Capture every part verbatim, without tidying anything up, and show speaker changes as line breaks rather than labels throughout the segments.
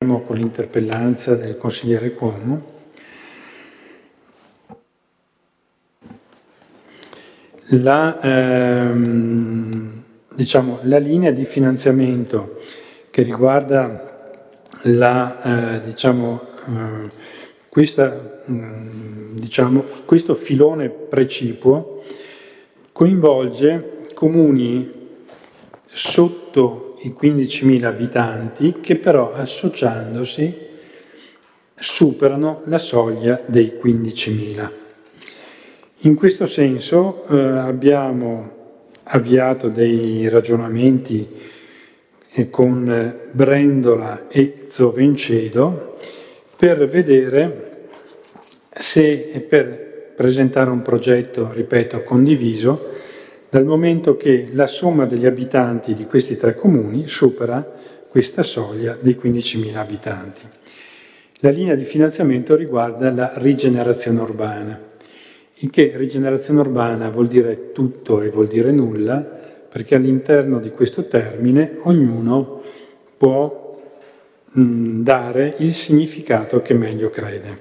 continuiamo con l'interpellanza del consigliere Cuomo. La, ehm, diciamo, la linea di finanziamento che riguarda la, eh, diciamo, eh, questa, mh, diciamo, questo filone precipuo coinvolge comuni sotto i quindicimila abitanti che però associandosi superano la soglia dei quindicimila. In questo senso eh, abbiamo avviato dei ragionamenti eh, con Brendola e Zovencedo per vedere se, per presentare un progetto, ripeto, condiviso, dal momento che la somma degli abitanti di questi tre comuni supera questa soglia dei quindicimila abitanti. La linea di finanziamento riguarda la rigenerazione urbana. Il che rigenerazione urbana vuol dire tutto e vuol dire nulla, perché all'interno di questo termine ognuno può mh, dare il significato che meglio crede.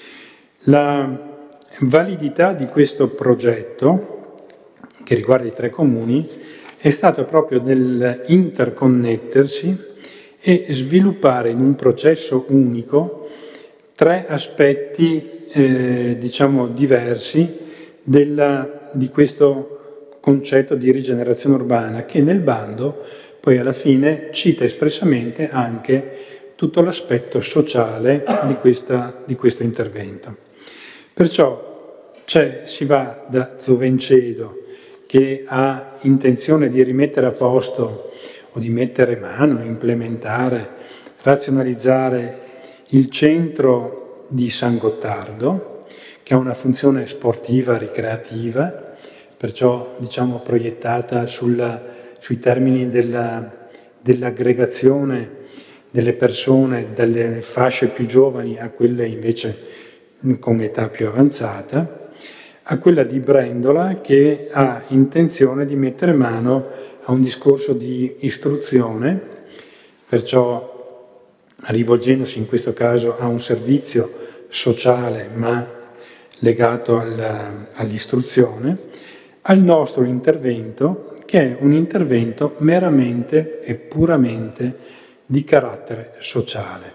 La validità di questo progetto, che riguarda i tre comuni, è stata proprio nell'interconnettersi e sviluppare in un processo unico tre aspetti Eh, diciamo diversi della, di questo concetto di rigenerazione urbana, che nel bando poi alla fine cita espressamente anche tutto l'aspetto sociale di, questa, di questo intervento. Perciò cioè, si va da Zovencedo, che ha intenzione di rimettere a posto o di mettere mano, implementare, razionalizzare il centro di San Gottardo, che ha una funzione sportiva, ricreativa, perciò diciamo proiettata sulla, sui termini della, dell'aggregazione delle persone dalle fasce più giovani a quelle invece con età più avanzata, a quella di Brendola, che ha intenzione di mettere mano a un discorso di istruzione, perciò rivolgendosi in questo caso a un servizio sociale ma legato alla, all'istruzione, al nostro intervento, che è un intervento meramente e puramente di carattere sociale.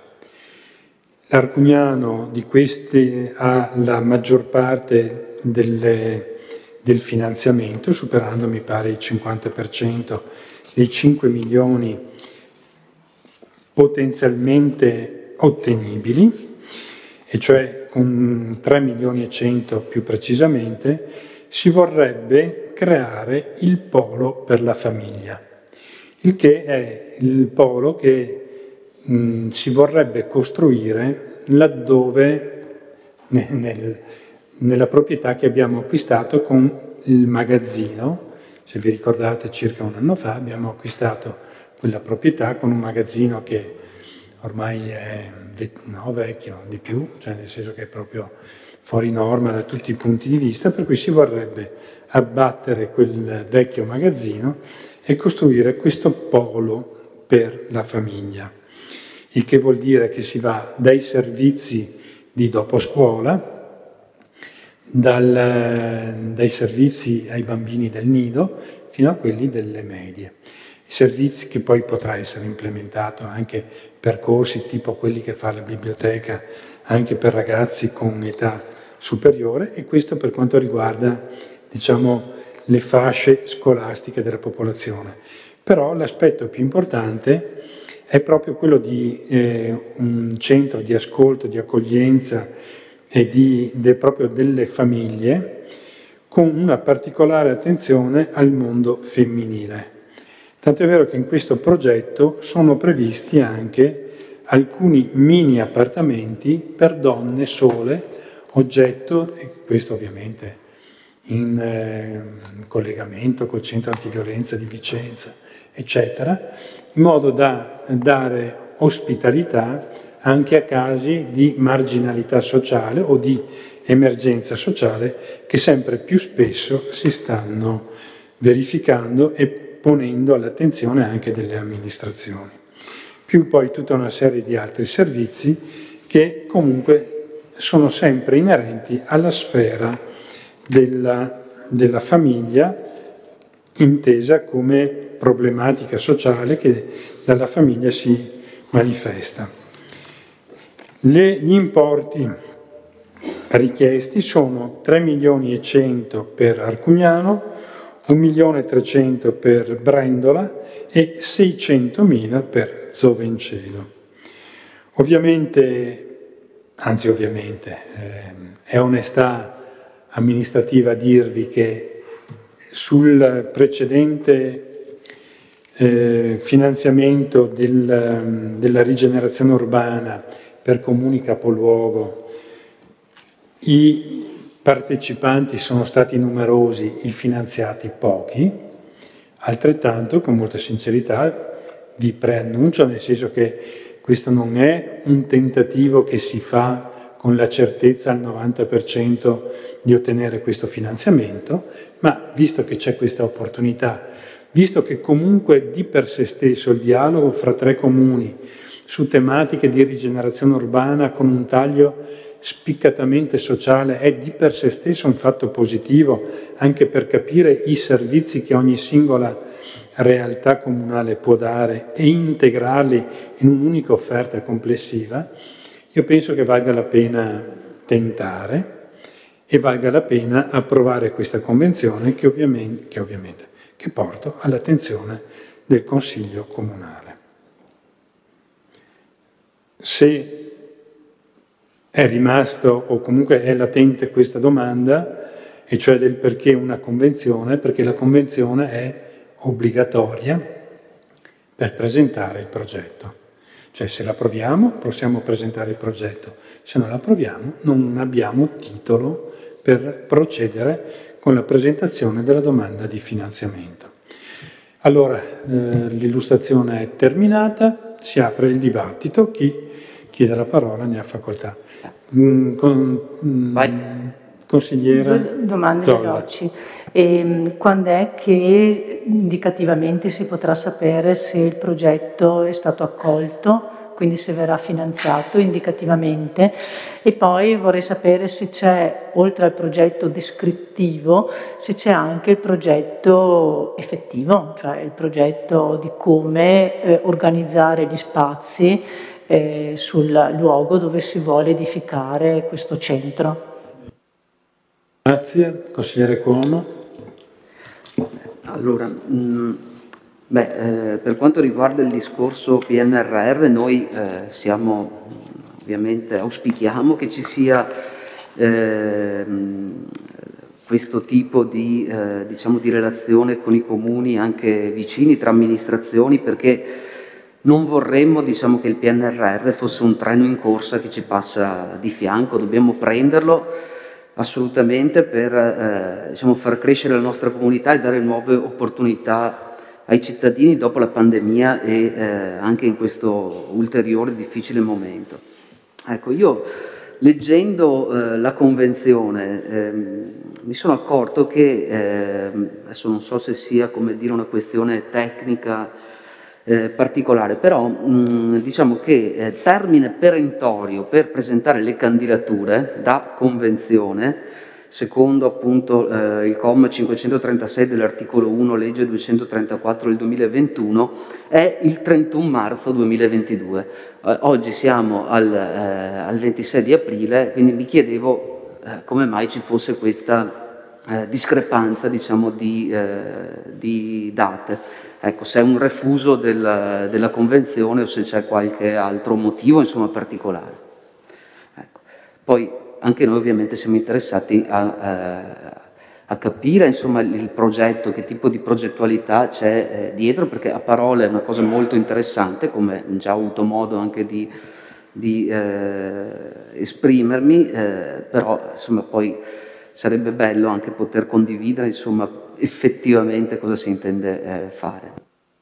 L'Arcugnano di questi ha la maggior parte delle, del finanziamento, superando mi pare il cinquanta per cento dei cinque milioni potenzialmente ottenibili, e cioè con tre milioni e cento più precisamente, si vorrebbe creare il polo per la famiglia, il che è il polo che mh, si vorrebbe costruire laddove, nel, nella proprietà che abbiamo acquistato con il magazzino. Se vi ricordate, circa un anno fa abbiamo acquistato quella proprietà con un magazzino che ormai è no, vecchio, di più, cioè nel senso che è proprio fuori norma da tutti i punti di vista, per cui si vorrebbe abbattere quel vecchio magazzino e costruire questo polo per la famiglia, il che vuol dire che si va dai servizi di doposcuola, dal, dai servizi ai bambini del nido fino a quelli delle medie. Servizi che poi potrà essere implementato anche percorsi tipo quelli che fa la biblioteca anche per ragazzi con età superiore, e questo per quanto riguarda diciamo le fasce scolastiche della popolazione. Però l'aspetto più importante è proprio quello di eh, un centro di ascolto, di accoglienza e di, de, proprio delle famiglie, con una particolare attenzione al mondo femminile. Tant'è vero che in questo progetto sono previsti anche alcuni mini appartamenti per donne sole, oggetto, e questo ovviamente in eh, collegamento col centro antiviolenza di Vicenza, eccetera, in modo da dare ospitalità anche a casi di marginalità sociale o di emergenza sociale che sempre più spesso si stanno verificando e ponendo all'attenzione anche delle amministrazioni. più poi tutta una serie di altri servizi che comunque sono sempre inerenti alla sfera della, della famiglia, intesa come problematica sociale che dalla famiglia si manifesta. Le, gli importi richiesti sono tre milioni e cento per Arcugnano, un milione e trecento per Brendola e seicentomila per Zovencedo. Ovviamente, anzi ovviamente, eh, è onestà amministrativa dirvi che sul precedente eh, finanziamento del, della rigenerazione urbana per comuni capoluogo i partecipanti sono stati numerosi, i finanziati pochi, altrettanto con molta sincerità vi preannuncio, nel senso che questo non è un tentativo che si fa con la certezza al novanta per cento di ottenere questo finanziamento, ma visto che c'è questa opportunità, visto che comunque di per sé stesso il dialogo fra tre comuni su tematiche di rigenerazione urbana con un taglio spiccatamente sociale è di per sé stesso un fatto positivo anche per capire i servizi che ogni singola realtà comunale può dare e integrarli in un'unica offerta complessiva, io penso che valga la pena tentare e valga la pena approvare questa convenzione che ovviamente, che, ovviamente, che porto all'attenzione del Consiglio Comunale. Se è rimasto o comunque è latente questa domanda, e cioè del perché una convenzione, perché la convenzione è obbligatoria per presentare il progetto. Cioè se l'approviamo possiamo presentare il progetto, se non l'approviamo non abbiamo titolo per procedere con la presentazione della domanda di finanziamento. Allora, eh, l'illustrazione è terminata, si apre il dibattito, chi chiede la parola ne ha facoltà. Mm, con, mm, consigliera
Due domande
Zolla.
veloci. E, quando è che indicativamente si potrà sapere se il progetto è stato accolto, quindi se verrà finanziato indicativamente? E poi vorrei sapere se c'è, oltre al progetto descrittivo, se c'è anche il progetto effettivo, cioè il progetto di come eh, organizzare gli spazi eh, sul luogo dove si vuole edificare questo centro.
Grazie, consigliere Cuomo.
Allora, mh, beh, eh, per quanto riguarda il discorso P N R R, noi eh, siamo, ovviamente, auspichiamo che ci sia eh, questo tipo di, eh, diciamo, di relazione con i comuni anche vicini, tra amministrazioni, perché non vorremmo, diciamo, che il P N R R fosse un treno in corsa che ci passa di fianco, dobbiamo prenderlo assolutamente per eh, diciamo, far crescere la nostra comunità e dare nuove opportunità ai cittadini dopo la pandemia e eh, anche in questo ulteriore difficile momento. Ecco, io leggendo eh, la convenzione eh, mi sono accorto che, eh, adesso non so se sia, come dire, una questione tecnica Eh, particolare, però mh, diciamo che eh, termine perentorio per presentare le candidature da convenzione, secondo appunto eh, il comma cinquecentotrentasei dell'articolo uno legge duecentotrentaquattro del duemilaventuno, è il trentuno marzo duemilaventidue. Eh, oggi siamo al, eh, al ventisei di aprile, quindi mi chiedevo eh, come mai ci fosse questa eh, discrepanza, diciamo, di, eh, di date. Ecco, se è un refuso del, della convenzione o se c'è qualche altro motivo, insomma, particolare. Ecco. Poi anche noi ovviamente siamo interessati a, a, a capire, insomma, il progetto, che tipo di progettualità c'è eh, dietro, perché a parole è una cosa molto interessante, come già ho avuto modo anche di, di eh, esprimermi, eh, però insomma poi sarebbe bello anche poter condividere, insomma, effettivamente cosa si intende eh, fare.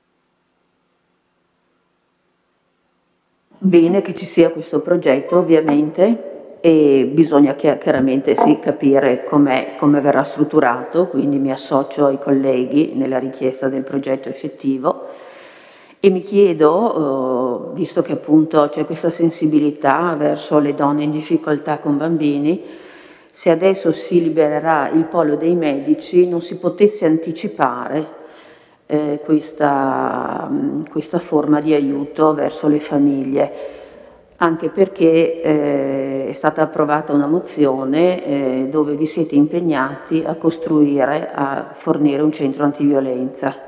Bene che ci sia questo progetto, ovviamente, e bisogna chiaramente sì, capire com'è, come verrà strutturato, quindi mi associo ai colleghi nella richiesta del progetto effettivo E mi chiedo, eh, visto che appunto c'è questa sensibilità verso le donne in difficoltà con bambini, se adesso si libererà il polo dei medici non si potesse anticipare eh, questa, questa forma di aiuto verso le famiglie, anche perché eh, è stata approvata una mozione eh, dove vi siete impegnati a costruire, a fornire un centro antiviolenza.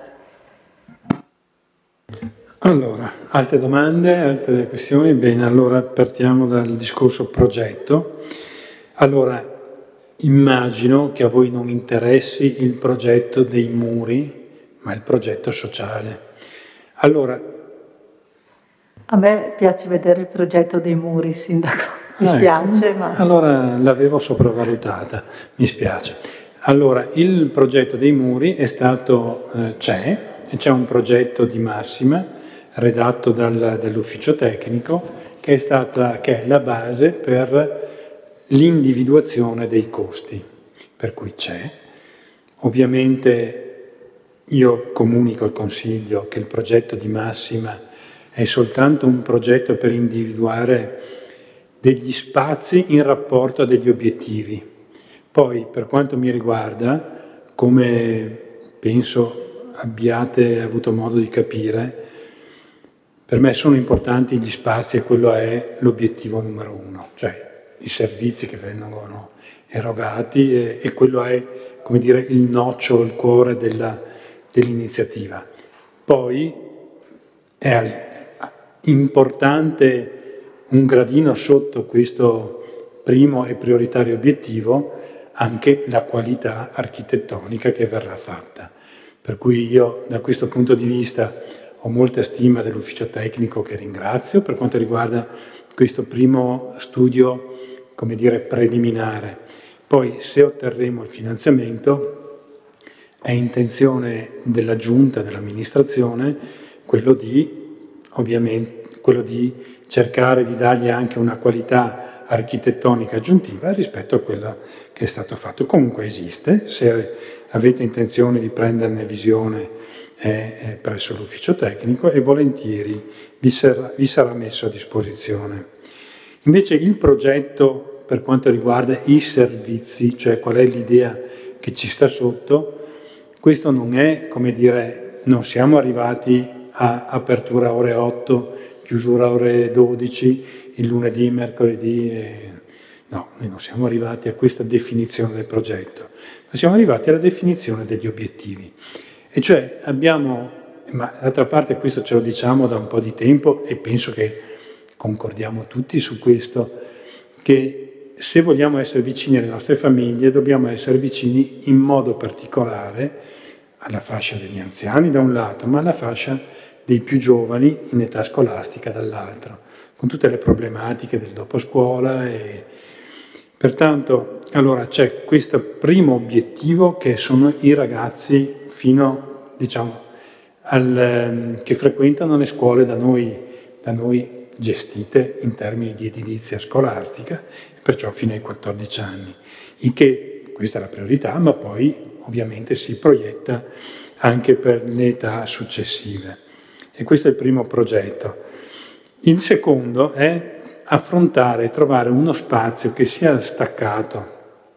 Allora, altre domande, altre questioni? Bene, allora partiamo dal discorso progetto. Allora, immagino che a voi non interessi il progetto dei muri, ma il progetto sociale. Allora...
A me piace vedere il progetto dei muri, sindaco, mi
ah,
spiace,
ecco.
ma...
Allora l'avevo sopravvalutata, mi spiace. Allora, il progetto dei muri è stato, eh, c'è, e c'è un progetto di massima, redatto dal, dall'ufficio tecnico, che è, stata, che è la base per l'individuazione dei costi, per cui c'è. Ovviamente io comunico al Consiglio che il progetto di massima è soltanto un progetto per individuare degli spazi in rapporto a degli obiettivi. Poi, per quanto mi riguarda, come penso abbiate avuto modo di capire, per me sono importanti gli spazi e quello è l'obiettivo numero uno, cioè i servizi che vengono erogati e, e quello è, come dire, il nocciolo, il cuore della, dell'iniziativa. Poi è al, importante un gradino sotto questo primo e prioritario obiettivo anche la qualità architettonica che verrà fatta. Per cui io da questo punto di vista ho molta stima dell'ufficio tecnico che ringrazio per quanto riguarda questo primo studio, come dire, preliminare. Poi se otterremo il finanziamento è intenzione della Giunta, dell'amministrazione, quello di, ovviamente, quello di cercare di dargli anche una qualità architettonica aggiuntiva rispetto a quella che è stato fatto. Comunque esiste, se avete intenzione di prenderne visione è presso l'ufficio tecnico e volentieri vi sarà, vi sarà messo a disposizione. Invece il progetto per quanto riguarda i servizi, cioè qual è l'idea che ci sta sotto, questo non è, come dire, non siamo arrivati a apertura ore otto, chiusura ore dodici, il lunedì, mercoledì, e... no, noi non siamo arrivati a questa definizione del progetto, ma siamo arrivati alla definizione degli obiettivi. E cioè abbiamo, ma d'altra parte questo ce lo diciamo da un po' di tempo e penso che concordiamo tutti su questo, che se vogliamo essere vicini alle nostre famiglie dobbiamo essere vicini in modo particolare alla fascia degli anziani da un lato, ma alla fascia dei più giovani in età scolastica dall'altro, con tutte le problematiche del dopo scuola. E... Pertanto, allora c'è questo primo obiettivo che sono i ragazzi fino, diciamo, al, che frequentano le scuole da noi, da noi gestite in termini di edilizia scolastica, perciò fino ai quattordici anni, il che questa è la priorità, ma poi ovviamente si proietta anche per le età successive. E questo è il primo progetto. Il secondo è affrontare e trovare uno spazio che sia staccato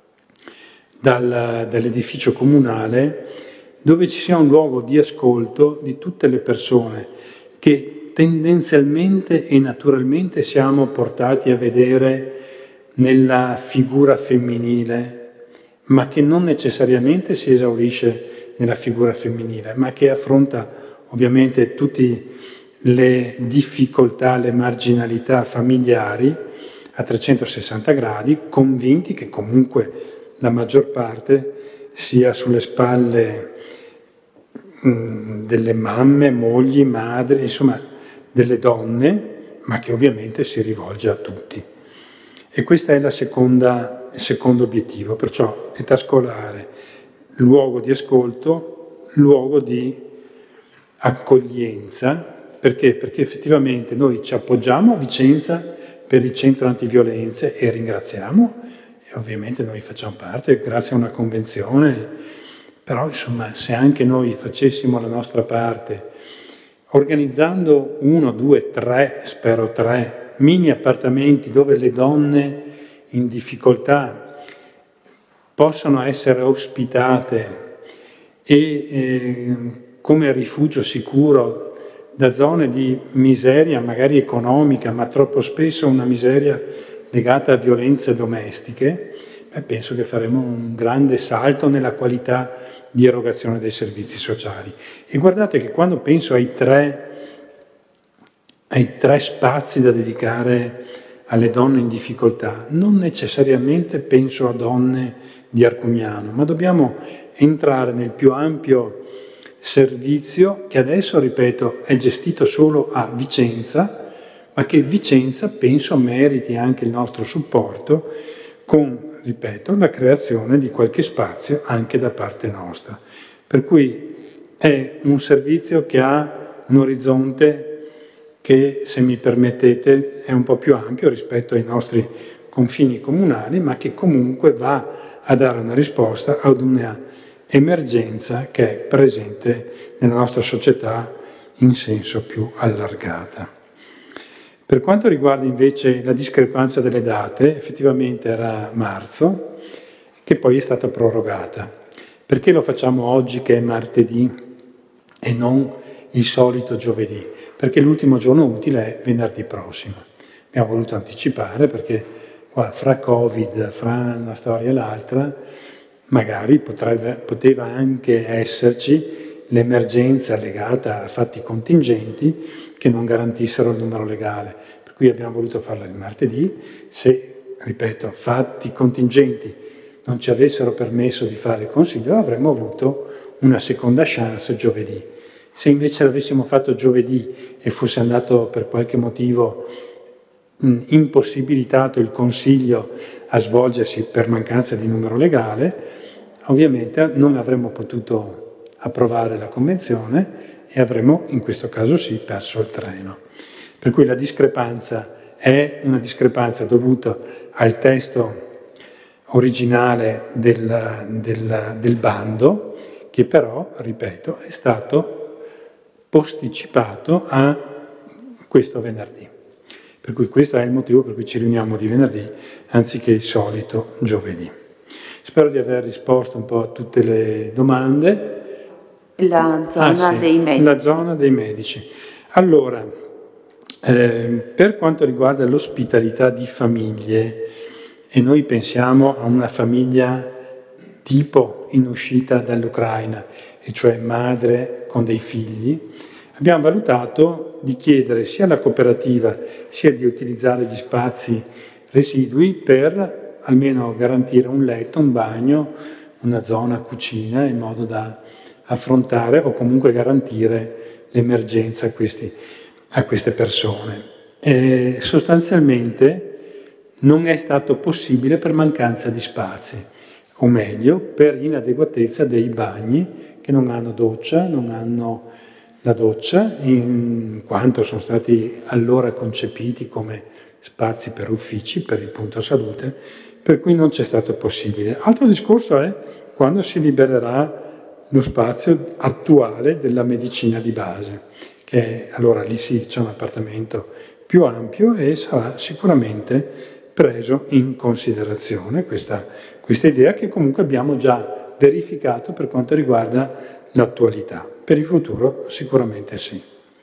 dal, dall'edificio comunale, dove ci sia un luogo di ascolto di tutte le persone che tendenzialmente e naturalmente siamo portati a vedere nella figura femminile, ma che non necessariamente si esaurisce nella figura femminile, ma che affronta ovviamente tutte le difficoltà, le marginalità familiari a trecentosessanta gradi, convinti che comunque la maggior parte sia sulle spalle mh, delle mamme, mogli, madri, insomma delle donne, ma che ovviamente si rivolge a tutti. E questo è la seconda, il secondo obiettivo, perciò età scolare, luogo di ascolto, luogo di accoglienza. Perché? Perché effettivamente noi ci appoggiamo a Vicenza per il centro antiviolenze e ringraziamo, e ovviamente noi facciamo parte grazie a una convenzione, però insomma se anche noi facessimo la nostra parte, organizzando uno, due, tre, spero tre, mini appartamenti dove le donne in difficoltà possano essere ospitate e eh, come rifugio sicuro da zone di miseria magari economica, ma troppo spesso una miseria legata a violenze domestiche, beh, penso che faremo un grande salto nella qualità di erogazione dei servizi sociali. E guardate che quando penso ai tre, ai tre spazi da dedicare alle donne in difficoltà, non necessariamente penso a donne di Arcugnano, ma dobbiamo entrare nel più ampio servizio che adesso, ripeto, è gestito solo a Vicenza, ma che Vicenza penso meriti anche il nostro supporto con, ripeto, la creazione di qualche spazio anche da parte nostra. Per cui è un servizio che ha un orizzonte che, se mi permettete, è un po' più ampio rispetto ai nostri confini comunali, ma che comunque va a dare una risposta ad una emergenza che è presente nella nostra società in senso più allargata. Per quanto riguarda invece la discrepanza delle date, effettivamente era marzo, che poi è stata prorogata. Perché lo facciamo oggi che è martedì e non il solito giovedì? Perché l'ultimo giorno utile è venerdì prossimo. Abbiamo voluto anticipare perché qua fra Covid, fra una storia e l'altra, magari potrebbe, poteva anche esserci l'emergenza legata a fatti contingenti che non garantissero il numero legale. Per cui abbiamo voluto farlo il martedì. Se, ripeto, fatti contingenti non ci avessero permesso di fare il consiglio, avremmo avuto una seconda chance giovedì. Se invece l'avessimo fatto giovedì e fosse andato per qualche motivo mh, impossibilitato il consiglio a svolgersi per mancanza di numero legale, ovviamente non avremmo potuto approvare la convenzione e avremmo, in questo caso sì, perso il treno. Per cui la discrepanza è una discrepanza dovuta al testo originale del, del, del bando, che però, ripeto, è stato posticipato a questo venerdì. Per cui questo è il motivo per cui ci riuniamo di venerdì anziché il solito giovedì. Spero di aver risposto un po' a tutte le domande.
La zona
ah, sì,
dei medici.
La zona dei medici. Allora, eh, per quanto riguarda l'ospitalità di famiglie, e noi pensiamo a una famiglia tipo in uscita dall'Ucraina, e cioè madre con dei figli, abbiamo valutato di chiedere sia alla cooperativa sia di utilizzare gli spazi residui per almeno garantire un letto, un bagno, una zona cucina, in modo da affrontare o comunque garantire l'emergenza a, questi, a queste persone. E sostanzialmente non è stato possibile per mancanza di spazi, o meglio, per inadeguatezza dei bagni che non hanno doccia, non hanno la doccia, in quanto sono stati allora concepiti come spazi per uffici, per il punto salute, per cui non c'è stato possibile. Altro discorso è quando si libererà lo spazio attuale della medicina di base, che allora lì sì c'è un appartamento più ampio e sarà sicuramente preso in considerazione questa, questa idea che comunque abbiamo già verificato per quanto riguarda l'attualità. Per il futuro sicuramente sì.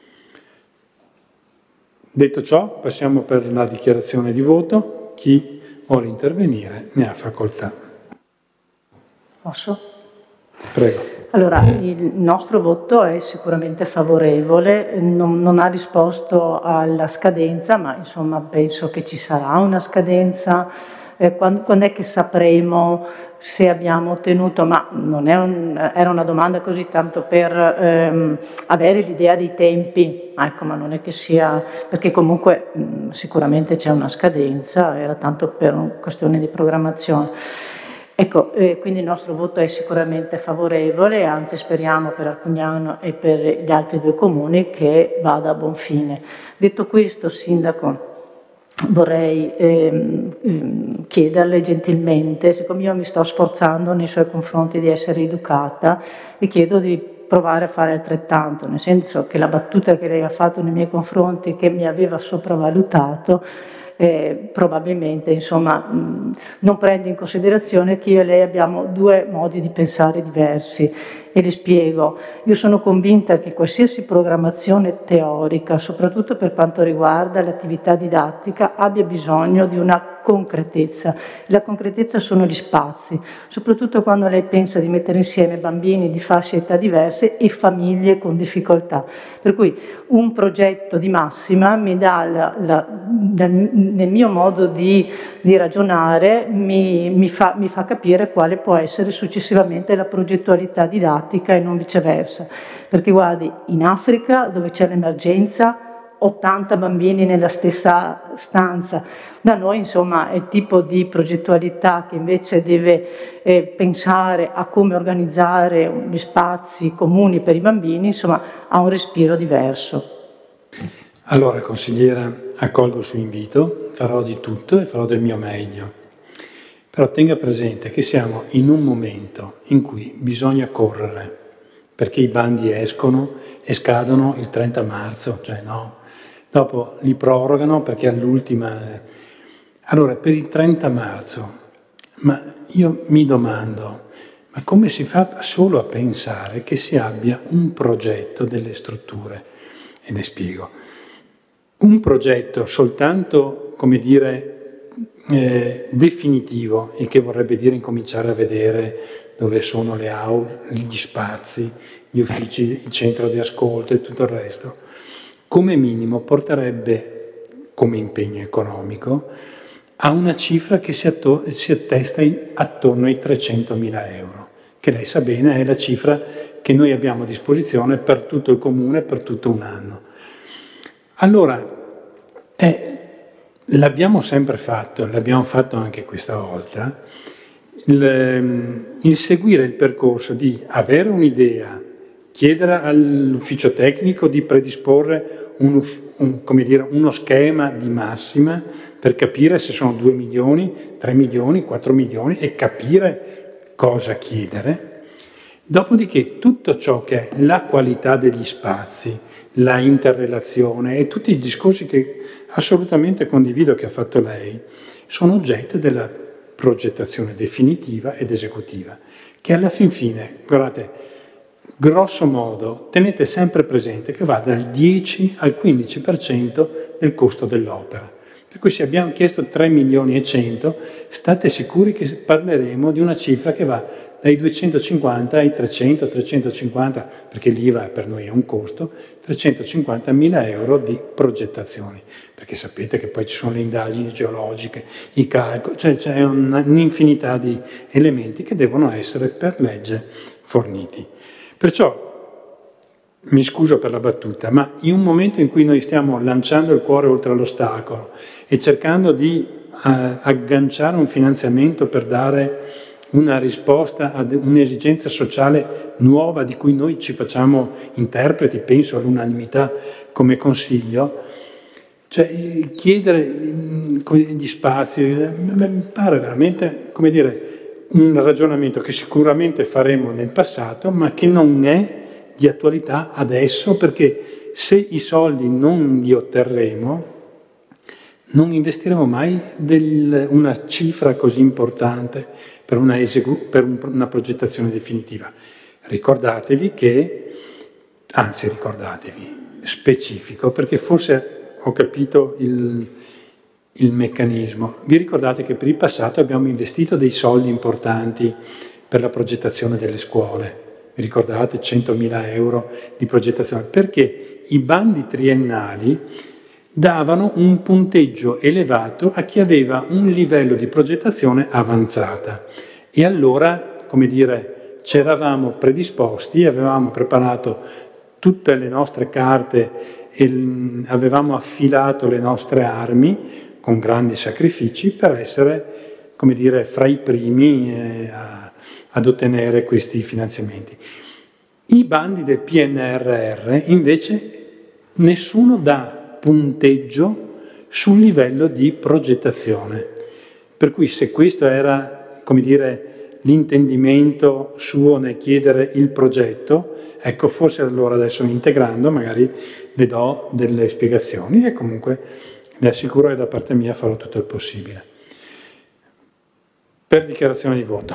Detto ciò, passiamo per la dichiarazione di voto. Chi vuole intervenire ne ha facoltà.
Posso?
Prego.
Allora, il nostro voto è sicuramente favorevole, non, non ha risposto alla scadenza, ma insomma penso che ci sarà una scadenza. Eh, quando, quando è che sapremo se abbiamo ottenuto, ma non è un, era una domanda così tanto per ehm, avere l'idea dei tempi, ecco, ma non è che sia, perché comunque mh, sicuramente c'è una scadenza, era tanto per una questione di programmazione. Ecco, eh, quindi il nostro voto è sicuramente favorevole, anzi speriamo per Arcugnano e per gli altri due comuni che vada a buon fine. Detto questo, Sindaco, vorrei ehm, chiederle gentilmente, siccome io mi sto sforzando nei suoi confronti di essere educata, le chiedo di provare a fare altrettanto, nel senso che la battuta che lei ha fatto nei miei confronti, che mi aveva sopravvalutato, eh, probabilmente insomma mh, non prende in considerazione che io e lei abbiamo due modi di pensare diversi. E le spiego, io sono convinta che qualsiasi programmazione teorica, soprattutto per quanto riguarda l'attività didattica, abbia bisogno di una concretezza. La concretezza sono gli spazi, soprattutto quando lei pensa di mettere insieme bambini di fasce età diverse e famiglie con difficoltà. Per cui un progetto di massima mi dà, la, la, nel mio modo di, di ragionare, mi, mi, fa, mi fa capire quale può essere successivamente la progettualità didattica e non viceversa, perché guardi, in Africa dove c'è l'emergenza ottanta bambini nella stessa stanza, da noi insomma è il tipo di progettualità che invece deve eh, pensare a come organizzare gli spazi comuni per i bambini, insomma ha un respiro diverso.
Allora consigliera, accolgo il suo invito, farò di tutto e farò del mio meglio. Però tenga presente che siamo in un momento in cui bisogna correre, perché i bandi escono e scadono il trenta marzo, cioè no. Dopo li prorogano perché all'ultima... Allora, per il trenta marzo, ma io mi domando, ma come si fa solo a pensare che si abbia un progetto delle strutture? E le spiego. Un progetto soltanto, come dire, Eh, definitivo, il che vorrebbe dire incominciare a vedere dove sono le aule, gli spazi, gli uffici, il centro di ascolto e tutto il resto, come minimo porterebbe come impegno economico a una cifra che si, atto- si attesta in, attorno ai trecentomila euro, che lei sa bene è la cifra che noi abbiamo a disposizione per tutto il comune per tutto un anno. Allora, è l'abbiamo sempre fatto, l'abbiamo fatto anche questa volta, il, il seguire il percorso di avere un'idea, chiedere all'ufficio tecnico di predisporre un, un, come dire, uno schema di massima per capire se sono due milioni, tre milioni, quattro milioni e capire cosa chiedere. Dopodiché tutto ciò che è la qualità degli spazi, la interrelazione e tutti i discorsi che assolutamente condivido che ha fatto lei, sono oggetto della progettazione definitiva ed esecutiva, che alla fin fine, guardate, grosso modo, tenete sempre presente che va dal dieci al quindici per cento del costo dell'opera. Per cui se abbiamo chiesto tre milioni e cento, state sicuri che parleremo di una cifra che va dai duecentocinquanta ai trecento, trecentocinquanta, perché l'I V A per noi è un costo, trecentocinquantamila euro di progettazioni. Perché sapete che poi ci sono le indagini geologiche, i calcoli, cioè c'è un'infinità di elementi che devono essere per legge forniti. Perciò, mi scuso per la battuta, ma in un momento in cui noi stiamo lanciando il cuore oltre l'ostacolo e cercando di uh, agganciare un finanziamento per dare una risposta ad un'esigenza sociale nuova di cui noi ci facciamo interpreti, penso all'unanimità come consiglio, cioè chiedere gli spazi, mi pare veramente, come dire, un ragionamento che sicuramente faremo nel passato, ma che non è di attualità adesso, perché se i soldi non li otterremo, non investiremo mai del, una cifra così importante per una, esegu- per un, una progettazione definitiva. Ricordatevi che, anzi ricordatevi, specifico, perché forse ho capito il, il meccanismo. Vi ricordate che per il passato abbiamo investito dei soldi importanti per la progettazione delle scuole? Vi ricordate? centomila euro di progettazione, perché i bandi triennali davano un punteggio elevato a chi aveva un livello di progettazione avanzata. E allora, come dire, c'eravamo predisposti, avevamo preparato tutte le nostre carte e avevamo affilato le nostre armi con grandi sacrifici per essere, come dire, fra i primi eh, a ad ottenere questi finanziamenti. I bandi del P N R R invece nessuno dà punteggio sul livello di progettazione, per cui se questa era, come dire, l'intendimento suo nel chiedere il progetto, ecco forse allora adesso integrando magari le do delle spiegazioni e comunque le assicuro che da parte mia farò tutto il possibile. Per dichiarazione di voto.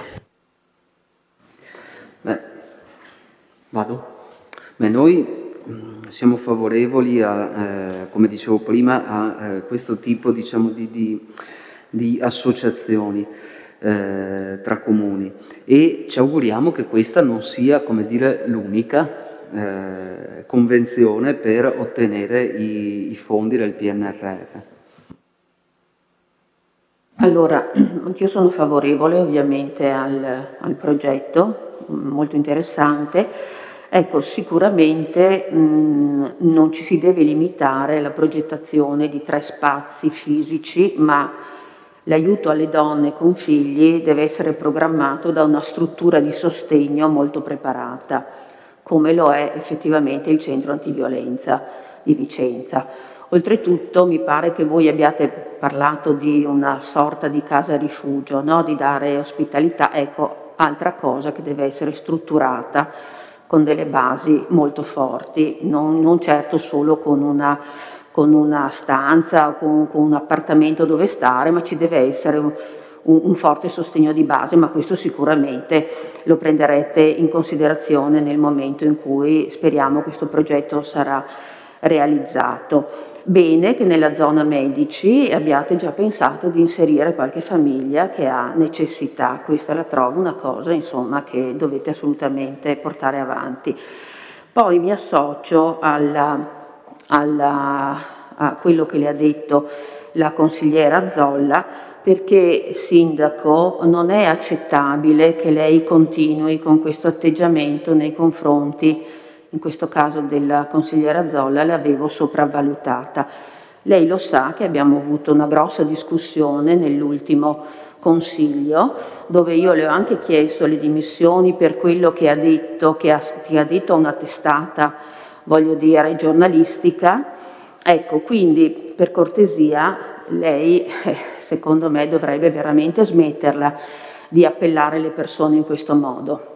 Beh, vado? Beh, noi siamo favorevoli a, eh, come dicevo prima, a eh, questo tipo, diciamo, di, di, di associazioni eh, tra comuni e ci auguriamo che questa non sia, come dire, l'unica eh, convenzione per ottenere i, i fondi del P N R R.
Allora, anch'io sono favorevole ovviamente al, al progetto, molto interessante. Ecco, sicuramente mh, non ci si deve limitare alla progettazione di tre spazi fisici, ma l'aiuto alle donne con figli deve essere programmato da una struttura di sostegno molto preparata, come lo è effettivamente il centro antiviolenza di Vicenza. Oltretutto mi pare che voi abbiate parlato di una sorta di casa rifugio, no? Di dare ospitalità, ecco, altra cosa che deve essere strutturata con delle basi molto forti, non, non certo solo con una, con una stanza o con, con un appartamento dove stare, ma ci deve essere un, un, un forte sostegno di base, ma questo sicuramente lo prenderete in considerazione nel momento in cui speriamo questo progetto sarà realizzato. Bene che nella zona medici abbiate già pensato di inserire qualche famiglia che ha necessità, questa la trovo una cosa insomma che dovete assolutamente portare avanti. Poi mi associo alla, alla, a quello che le ha detto la consigliera Zolla, perché sindaco non è accettabile che lei continui con questo atteggiamento nei confronti, in questo caso della consigliera Zolla, l'avevo sopravvalutata. Lei lo sa che abbiamo avuto una grossa discussione nell'ultimo consiglio, dove io le ho anche chiesto le dimissioni per quello che ha detto, che ha, che ha detto a una testata, voglio dire, giornalistica. Ecco, quindi per cortesia lei, secondo me, dovrebbe veramente smetterla di appellare le persone in questo modo.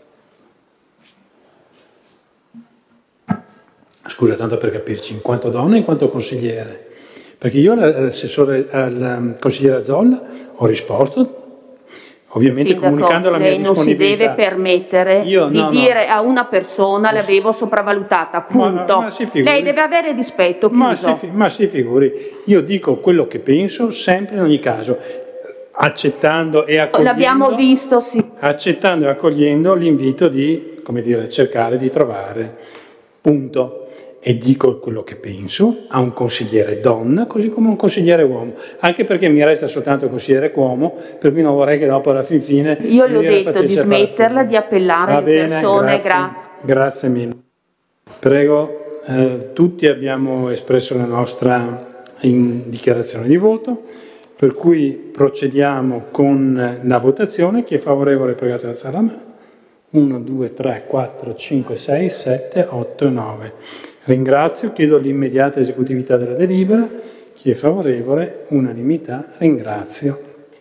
Scusa, tanto per capirci, in quanto donna e in quanto consigliere? Perché io all'assessore, al consigliere Zolla ho risposto, ovviamente
Sindaco,
comunicando la mia
lei non si
disponibilità.
deve permettere
Io,
di
no,
dire
no.
a una persona l'avevo sopravvalutata, punto.
Ma, ma si figuri.
Lei deve avere rispetto,
ma
chiuso.
si, ma si figuri, io dico quello che penso sempre in ogni caso, accettando e accogliendo,
l'abbiamo visto, sì.
accettando e accogliendo l'invito di, come dire, cercare di trovare, punto. E dico quello che penso a un consigliere donna, così come a un consigliere uomo, anche perché mi resta soltanto consigliere uomo, per cui non vorrei che dopo alla fin fine...
Io le ho detto di smetterla di appellare
Va
le
bene,
persone,
grazie,
grazie.
Grazie mille. Prego, eh, tutti abbiamo espresso la nostra in dichiarazione di voto, per cui procediamo con la votazione. Chi è favorevole pregate ad alzare la mano. uno, due, tre, quattro, cinque, sei, sette, otto e nove. Ringrazio, chiedo l'immediata esecutività della delibera. Chi è favorevole, unanimità, ringrazio.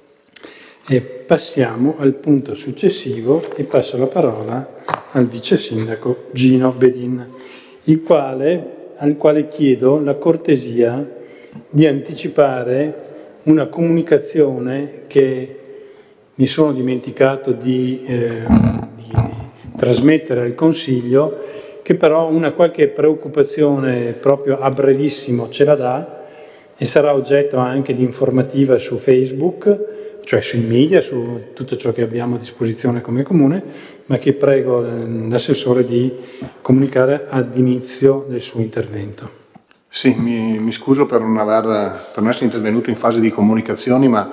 E passiamo al punto successivo e passo la parola al vice sindaco Gino Bedin, il quale, al quale chiedo la cortesia di anticipare una comunicazione che mi sono dimenticato di, eh, di trasmettere al Consiglio, che però una qualche preoccupazione proprio a brevissimo ce la dà e sarà oggetto anche di informativa su Facebook, cioè sui media, su tutto ciò che abbiamo a disposizione come comune, ma che prego l'assessore di comunicare ad inizio del suo intervento.
Sì, mi, mi scuso per non, aver, per non essere intervenuto in fase di comunicazioni, ma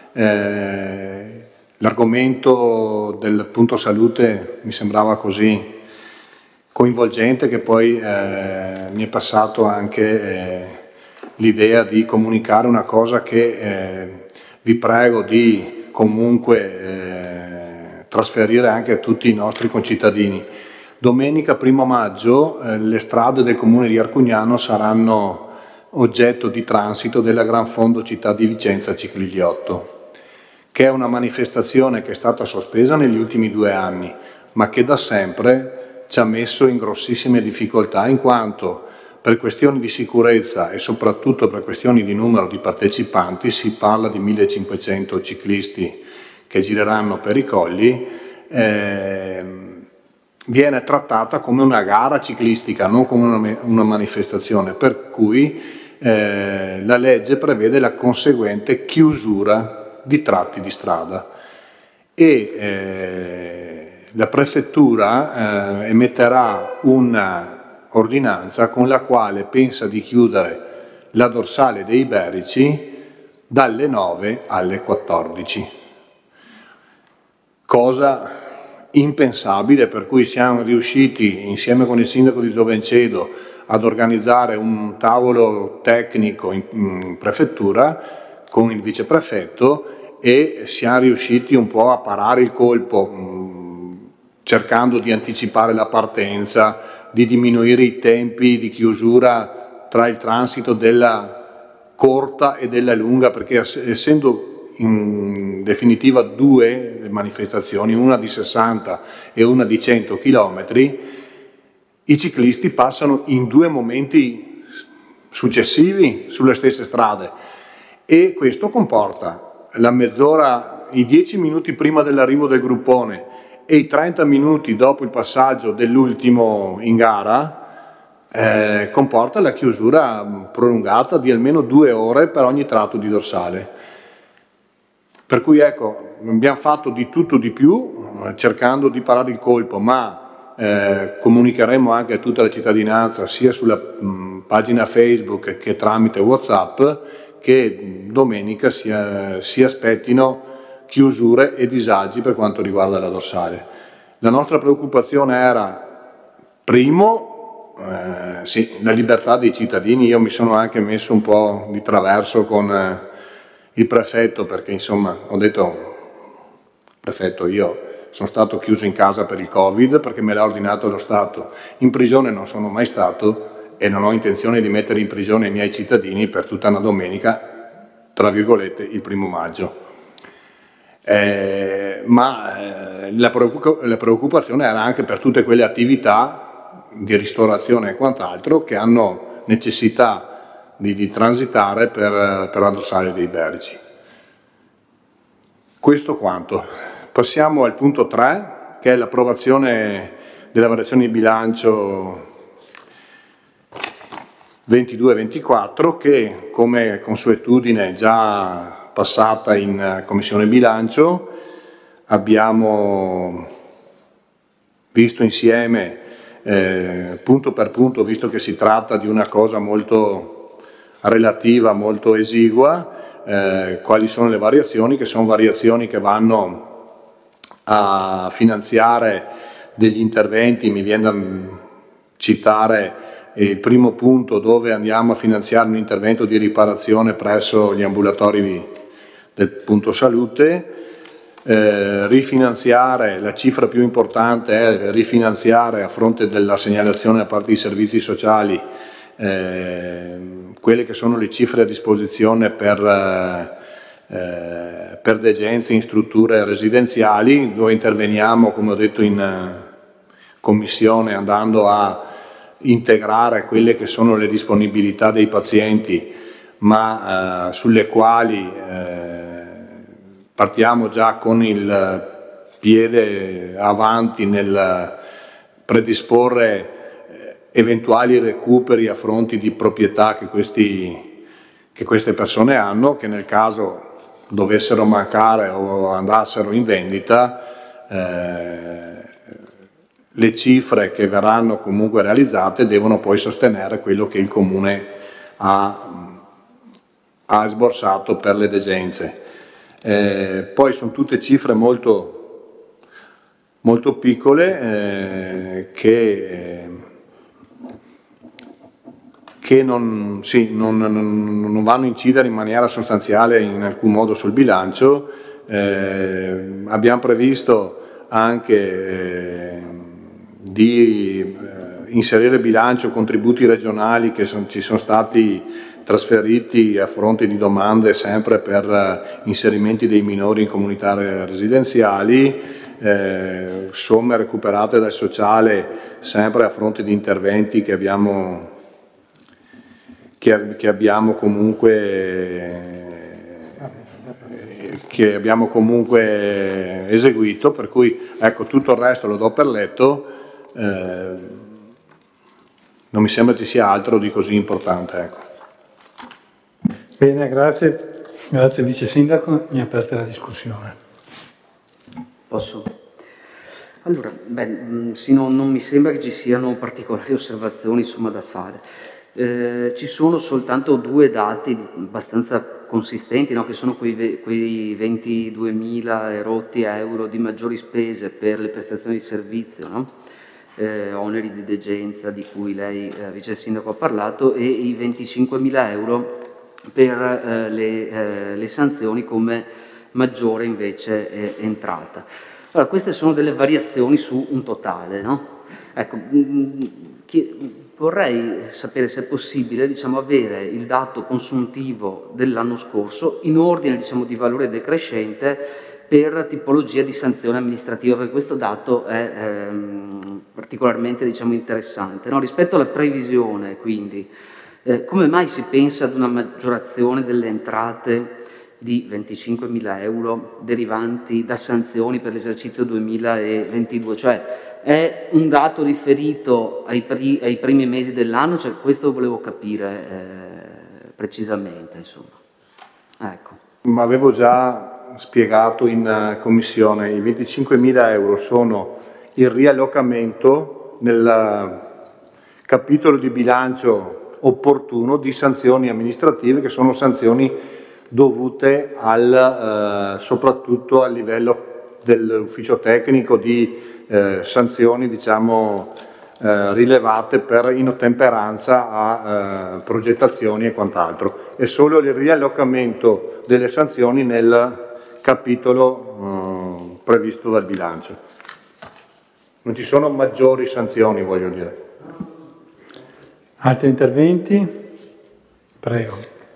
eh, l'argomento del punto salute mi sembrava così coinvolgente che poi eh, mi è passato anche eh, l'idea di comunicare una cosa che eh, vi prego di comunque eh, trasferire anche a tutti i nostri concittadini. Domenica primo maggio eh, le strade del comune di Arcugnano saranno oggetto di transito della Gran Fondo Città di Vicenza Cicligliotto, che è una manifestazione che è stata sospesa negli ultimi due anni, ma che da sempre ci ha messo in grossissime difficoltà, in quanto per questioni di sicurezza e soprattutto per questioni di numero di partecipanti, si parla di millecinquecento ciclisti che gireranno per i colli, eh, viene trattata come una gara ciclistica, non come una, una manifestazione, per cui eh, la legge prevede la conseguente chiusura di tratti di strada e eh, la prefettura eh, emetterà una ordinanza con la quale pensa di chiudere la dorsale dei Iberici dalle nove alle quattordici, cosa impensabile, per cui siamo riusciti insieme con il sindaco di Giovencedo ad organizzare un tavolo tecnico in, in prefettura con il viceprefetto e siamo riusciti un po' a parare il colpo, mh, cercando di anticipare la partenza, di diminuire i tempi di chiusura tra il transito della corta e della lunga, perché essendo in definitiva due manifestazioni, una di sessanta e una di cento chilometri, i ciclisti passano in due momenti successivi sulle stesse strade e questo comporta la mezz'ora, i dieci minuti prima dell'arrivo del gruppone e i trenta minuti dopo il passaggio dell'ultimo in gara, eh, comporta la chiusura prolungata di almeno due ore per ogni tratto di dorsale. Per cui ecco, abbiamo fatto di tutto di più, cercando di parare il colpo, ma eh, comunicheremo anche a tutta la cittadinanza, sia sulla mh, pagina Facebook che tramite WhatsApp, che domenica si, si aspettino chiusure e disagi per quanto riguarda la dorsale. La nostra preoccupazione era, primo, eh, sì, la libertà dei cittadini. Io mi sono anche messo un po' di traverso con eh, il prefetto, perché insomma ho detto, prefetto, io sono stato chiuso in casa per il Covid perché me l'ha ordinato lo Stato, in prigione non sono mai stato e non ho intenzione di mettere in prigione i miei cittadini per tutta una domenica, tra virgolette, il primo maggio. Eh, ma eh, la, preoccup- la preoccupazione era anche per tutte quelle attività di ristorazione e quant'altro che hanno necessità di, di transitare per, per la dorsale dei Iberici. Questo quanto. Passiamo al punto tre, che è l'approvazione della variazione di bilancio ventidue ventiquattro, che come consuetudine già passata in Commissione Bilancio abbiamo visto insieme eh, punto per punto, visto che si tratta di una cosa molto relativa, molto esigua, eh, quali sono le variazioni, che sono variazioni che vanno a finanziare degli interventi. Mi viene da citare il primo punto, dove andiamo a finanziare un intervento di riparazione presso gli ambulatori del punto salute, eh, rifinanziare, la cifra più importante è rifinanziare a fronte della segnalazione da parte dei servizi sociali eh, quelle che sono le cifre a disposizione per, eh, per degenze in strutture residenziali, dove interveniamo, come ho detto in commissione, andando a integrare quelle che sono le disponibilità dei pazienti, ma eh, sulle quali eh, partiamo già con il piede avanti nel predisporre eventuali recuperi a fronti di proprietà che, questi, che queste persone hanno, che nel caso dovessero mancare o andassero in vendita, eh, le cifre che verranno comunque realizzate devono poi sostenere quello che il Comune ha, ha sborsato per le degenze. Eh, poi sono tutte cifre molto, molto piccole eh, che, eh, che non, sì, non, non, non vanno a incidere in maniera sostanziale in alcun modo sul bilancio. Eh, abbiamo previsto anche eh, di eh, inserire bilancio contributi regionali che son, ci sono stati trasferiti a fronte di domande sempre per eh, inserimenti dei minori in comunità residenziali, eh, somme recuperate dal sociale sempre a fronte di interventi che abbiamo, che, che abbiamo comunque che abbiamo comunque eseguito, per cui ecco, tutto il resto lo do per letto, eh, non mi sembra ci sia altro di così importante. Ecco.
Bene, grazie, grazie Vice Sindaco, mi ha aperto la discussione.
Posso? Allora, beh, sì, no, non mi sembra che ci siano particolari osservazioni insomma, da fare. Eh, ci sono soltanto due dati abbastanza consistenti, no? Che sono quei, quei ventiduemila erotti euro di maggiori spese per le prestazioni di servizio, no? eh, oneri di degenza di cui lei, eh, Vice Sindaco, ha parlato, e i venticinquemila euro per eh, le, eh, le sanzioni come maggiore invece eh, entrata. Allora, queste sono delle variazioni su un totale, no? Ecco, mh, chi, vorrei sapere se è possibile, diciamo, avere il dato consuntivo dell'anno scorso in ordine, diciamo, di valore decrescente per tipologia di sanzione amministrativa, perché questo dato è ehm, particolarmente, diciamo, interessante, no? Rispetto alla previsione, quindi, eh, come mai si pensa ad una maggiorazione delle entrate di venticinquemila euro derivanti da sanzioni per l'esercizio duemilaventidue? Cioè, è un dato riferito ai, pri ai primi mesi dell'anno? Cioè, questo volevo capire eh, precisamente, insomma. Ecco.
Ma avevo già spiegato in commissione, i venticinquemila euro sono il riallocamento nel capitolo di bilancio opportuno di sanzioni amministrative, che sono sanzioni dovute al, eh, soprattutto a livello dell'ufficio tecnico di eh, sanzioni, diciamo, eh, rilevate per inottemperanza a eh, progettazioni e quant'altro. È solo il riallocamento delle sanzioni nel capitolo eh, previsto dal bilancio. Non ci sono maggiori sanzioni, voglio dire.
Altri interventi? Prego.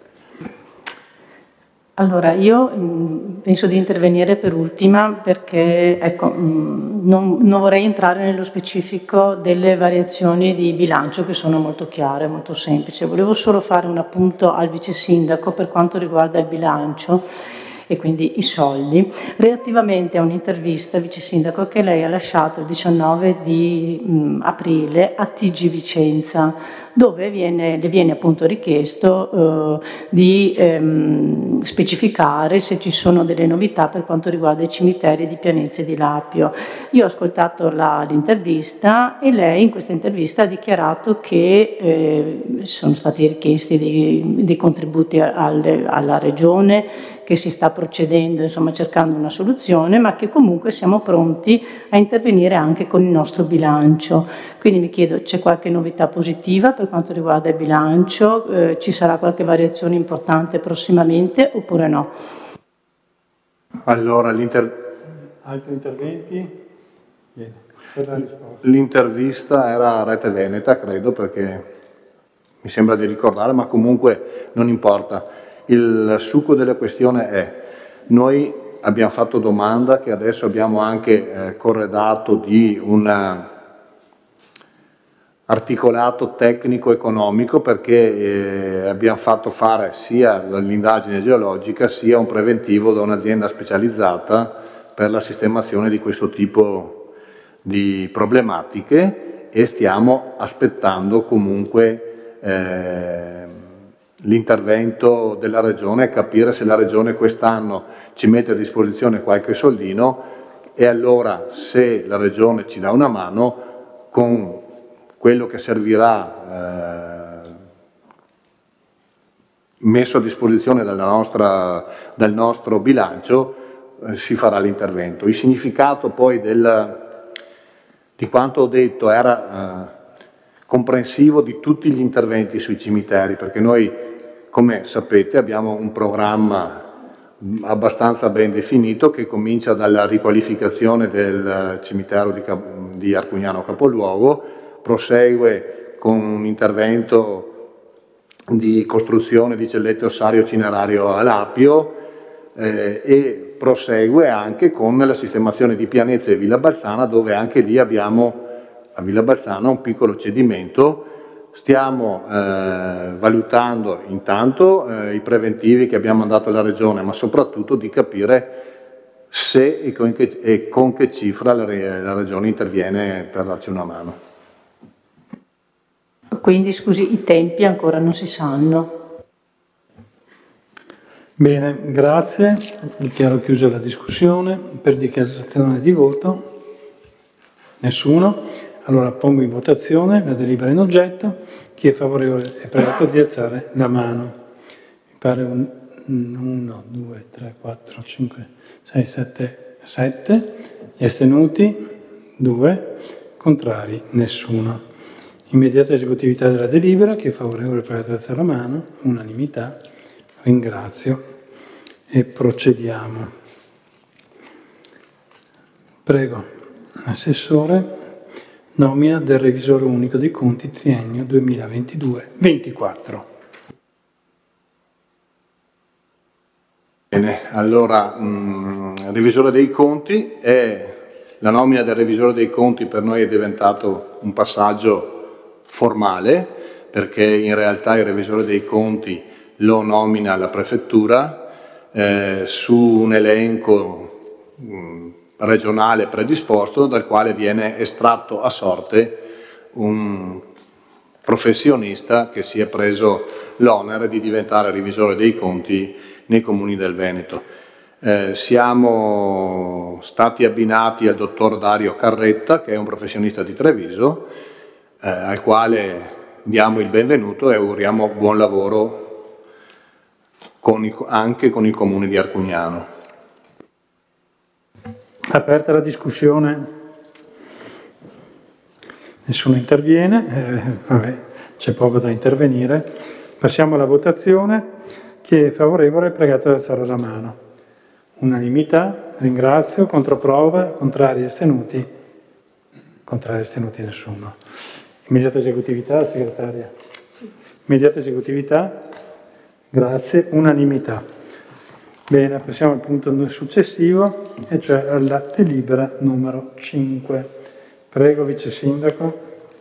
Allora, io mh, penso di intervenire per ultima perché ecco, mh, non, non vorrei entrare nello specifico delle variazioni di bilancio che sono molto chiare, molto semplici. Volevo solo fare un appunto al Vice Sindaco per quanto riguarda il bilancio e quindi i soldi, relativamente a un'intervista, Vice Sindaco, che lei ha lasciato il diciannove di mh, aprile a T G Vicenza, dove viene, le viene appunto richiesto eh, di ehm, specificare se ci sono delle novità per quanto riguarda i cimiteri di Pianezza e di Lapio. Io ho ascoltato l'intervista e lei in questa intervista ha dichiarato che eh, sono stati richiesti dei, dei contributi alle, alla Regione, che si sta procedendo, insomma, cercando una soluzione, ma che comunque siamo pronti a intervenire anche con il nostro bilancio. Quindi mi chiedo, c'è qualche novità positiva per quanto riguarda il bilancio? Eh, ci sarà qualche variazione importante prossimamente oppure no?
Allora, l'inter...
Altri interventi?
L'intervista era a Rete Veneta, credo, perché mi sembra di ricordare, ma comunque non importa. Il succo della questione è: noi abbiamo fatto domanda, che adesso abbiamo anche eh, corredato di un articolato tecnico-economico, perché eh, abbiamo fatto fare sia l'indagine geologica sia un preventivo da un'azienda specializzata per la sistemazione di questo tipo di problematiche, e stiamo aspettando comunque eh, l'intervento della Regione, capire se la Regione quest'anno ci mette a disposizione qualche soldino, e allora, se la Regione ci dà una mano, con quello che servirà eh, messo a disposizione dalla nostra, dal nostro bilancio, eh, si farà l'intervento. Il significato poi del, di quanto ho detto era eh, comprensivo di tutti gli interventi sui cimiteri, perché noi, come sapete, abbiamo un programma abbastanza ben definito che comincia dalla riqualificazione del cimitero di, di Arcugnano Capoluogo, prosegue con un intervento di costruzione di cellette ossario cinerario a Lapio eh, e prosegue anche con la sistemazione di Pianezza e Villa Balzana, dove anche lì abbiamo a Villa Balzana un piccolo cedimento. Stiamo eh, valutando intanto eh, i preventivi che abbiamo mandato alla Regione, ma soprattutto di capire se e con che, e con che cifra la, la Regione interviene per darci una mano.
Quindi, scusi, i tempi ancora non si sanno.
Bene, grazie. Dichiaro chiusa la discussione. Per dichiarazione di voto? Nessuno? Allora pongo in votazione la delibera in oggetto. Chi è favorevole è pregato di alzare la mano. Mi pare un uno, due, tre, quattro, cinque, sei, sette, sette. Gli astenuti? due. Contrari? Nessuno. Immediata esecutività della delibera. Chi è favorevole è pregato di alzare la mano. Unanimità. Ringrazio. E procediamo. Prego, Assessore. Nomina del revisore unico dei conti triennio duemilaventidue ventiquattro.
Bene, allora, mh, revisore dei conti è la nomina del revisore dei conti per noi è diventato un passaggio formale, perché in realtà il revisore dei conti lo nomina la prefettura eh, su un elenco mh, regionale predisposto, dal quale viene estratto a sorte un professionista che si è preso l'onere di diventare revisore dei conti nei comuni del Veneto. Eh, siamo stati abbinati al dottor Dario Carretta, che è un professionista di Treviso, eh, al quale diamo il benvenuto e auguriamo buon lavoro con i, anche con il comune di Arcugnano.
Aperta la discussione, nessuno interviene, eh, vabbè, c'è poco da intervenire. Passiamo alla votazione. Chi è favorevole è pregato ad alzare la mano. Unanimità, ringrazio. Controprova, contrari, astenuti? Contrari, astenuti nessuno. Immediata esecutività, segretaria? Sì. Immediata esecutività, grazie. Unanimità. Bene, passiamo al punto successivo, e cioè alla delibera numero cinque. Prego, Vice Sindaco.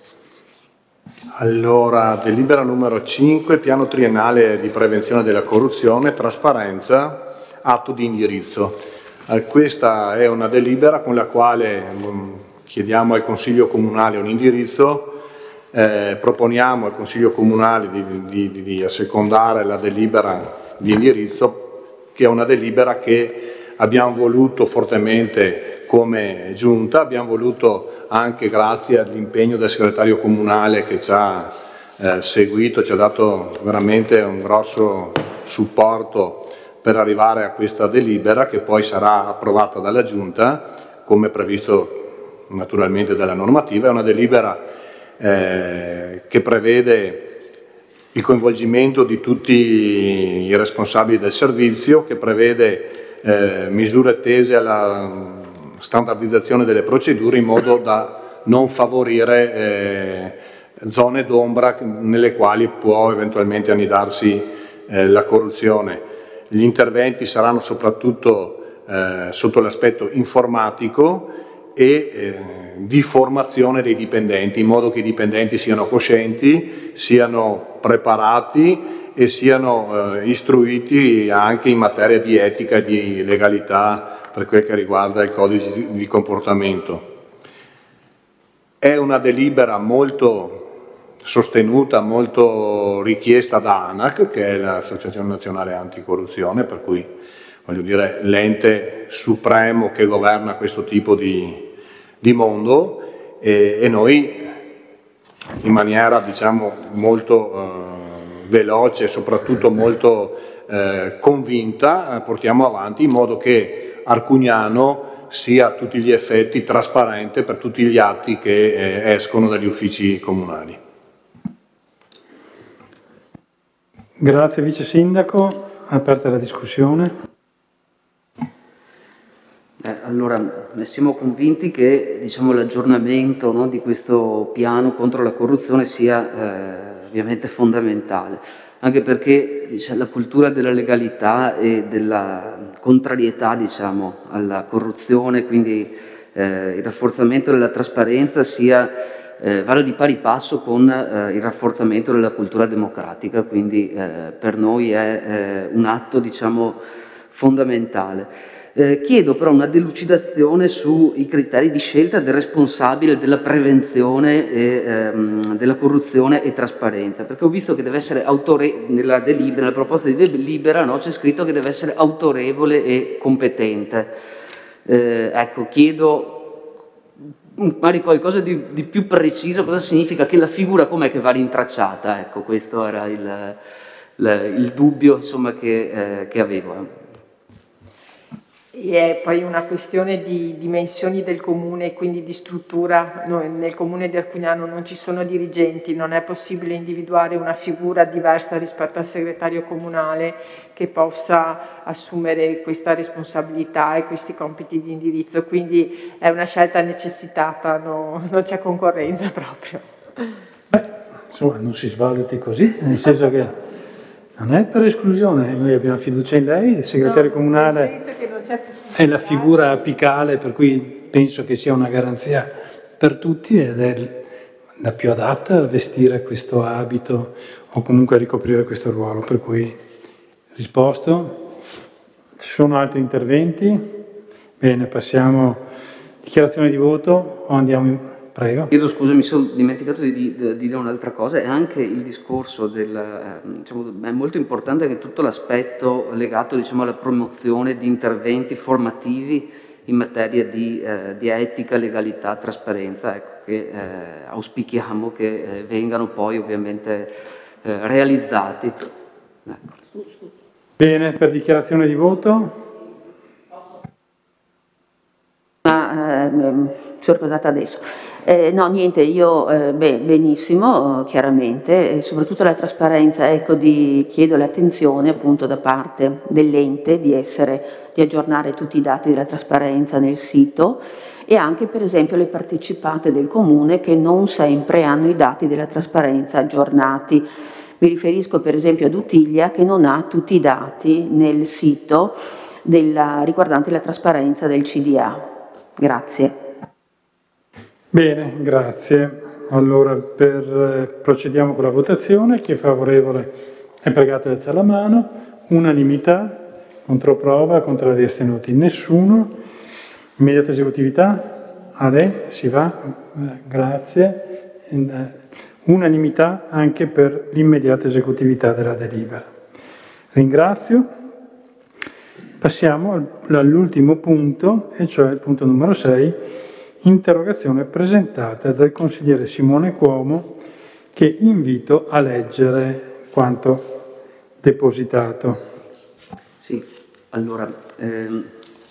Allora, delibera numero cinque, piano triennale di prevenzione della corruzione, trasparenza, atto di indirizzo. Eh, questa è una delibera con la quale mh, chiediamo al Consiglio Comunale un indirizzo, eh, proponiamo al Consiglio Comunale di, di, di, di assecondare la delibera di indirizzo, che è una delibera che abbiamo voluto fortemente come giunta, abbiamo voluto anche grazie all'impegno del segretario comunale che ci ha eh, seguito, ci ha dato veramente un grosso supporto per arrivare a questa delibera, che poi sarà approvata dalla giunta come previsto naturalmente dalla normativa. È una delibera eh, che prevede il coinvolgimento di tutti i responsabili del servizio, che prevede eh, misure tese alla standardizzazione delle procedure in modo da non favorire eh, zone d'ombra nelle quali può eventualmente annidarsi eh, la corruzione. Gli interventi saranno soprattutto eh, sotto l'aspetto informatico e eh, di formazione dei dipendenti, in modo che i dipendenti siano coscienti, siano preparati e siano eh, istruiti anche in materia di etica e di legalità per quel che riguarda il codice di, di comportamento. È una delibera molto sostenuta, molto richiesta da ANAC, che è l'Associazione Nazionale Anticorruzione, per cui voglio dire l'ente supremo che governa questo tipo di, di mondo, e, e noi in maniera diciamo molto eh, veloce e soprattutto molto eh, convinta eh, portiamo avanti in modo che Arcugnano sia a tutti gli effetti trasparente per tutti gli atti che eh, escono dagli uffici comunali.
Grazie Vice Sindaco, aperta la discussione.
Eh, allora, ne siamo convinti che diciamo, l'aggiornamento no, di questo piano contro la corruzione sia eh, ovviamente fondamentale. anche perché diciamo, la cultura della legalità e della contrarietà diciamo, alla corruzione, quindi eh, il rafforzamento della trasparenza sia eh, vale di pari passo con eh, il rafforzamento della cultura democratica, quindi eh, per noi è eh, un atto diciamo, fondamentale. Eh, chiedo però una delucidazione sui criteri di scelta del responsabile della prevenzione e, ehm, della corruzione e trasparenza, perché ho visto che deve essere autorevole, nella delibera, nella proposta di delibera no, c'è scritto che deve essere autorevole e competente. Eh, ecco, chiedo magari qualcosa di, di più preciso, cosa significa che la figura com'è che va rintracciata, ecco, questo era il, il, il dubbio insomma, che, eh, che avevo.
E è poi una questione di dimensioni del comune, quindi di struttura. Noi, nel comune di Arcugnano non ci sono dirigenti, non è possibile individuare una figura diversa rispetto al segretario comunale che possa assumere questa responsabilità e questi compiti di indirizzo, quindi è una scelta necessitata, no, non c'è concorrenza proprio.
Beh, insomma, non si svaluti così, nel senso che non è per esclusione, noi abbiamo fiducia in lei, il segretario no, comunale nel senso che non c'è è la figura apicale, per cui penso che sia una garanzia per tutti ed è la più adatta a vestire questo abito o comunque a ricoprire questo ruolo, per cui risposto. Ci sono altri interventi? Bene, passiamo dichiarazione di voto o andiamo in... Prego.
Chiedo scusa, mi sono dimenticato di, di, di dire un'altra cosa, è anche il discorso del, eh, diciamo, è molto importante che tutto l'aspetto legato diciamo, alla promozione di interventi formativi in materia di, eh, di etica, legalità, trasparenza, ecco, che eh, auspichiamo che eh, vengano poi ovviamente eh, realizzati. Ecco.
Bene, per dichiarazione di voto?
Ah, eh, mi sono ricordata adesso. Eh, no, niente, io eh, beh, benissimo, chiaramente, e soprattutto la trasparenza, ecco, di, chiedo l'attenzione appunto da parte dell'ente di essere, di aggiornare tutti i dati della trasparenza nel sito e anche per esempio le partecipate del comune che non sempre hanno i dati della trasparenza aggiornati. Mi riferisco per esempio ad Utiglia che non ha tutti i dati nel sito della, riguardante la trasparenza del C D A. Grazie.
Bene, grazie. Allora per, eh, procediamo con la votazione. Chi è favorevole è pregato di alzare la mano. Unanimità, controprova, contrari astenuti. Nessuno. Immediata esecutività. Ale, si va. Eh, grazie. Eh, unanimità anche per l'immediata esecutività della delibera. Ringrazio. Passiamo all'ultimo punto, e cioè il punto numero sei. Interrogazione presentata dal consigliere Simone Cuomo che invito a leggere quanto depositato.
Sì, allora ehm,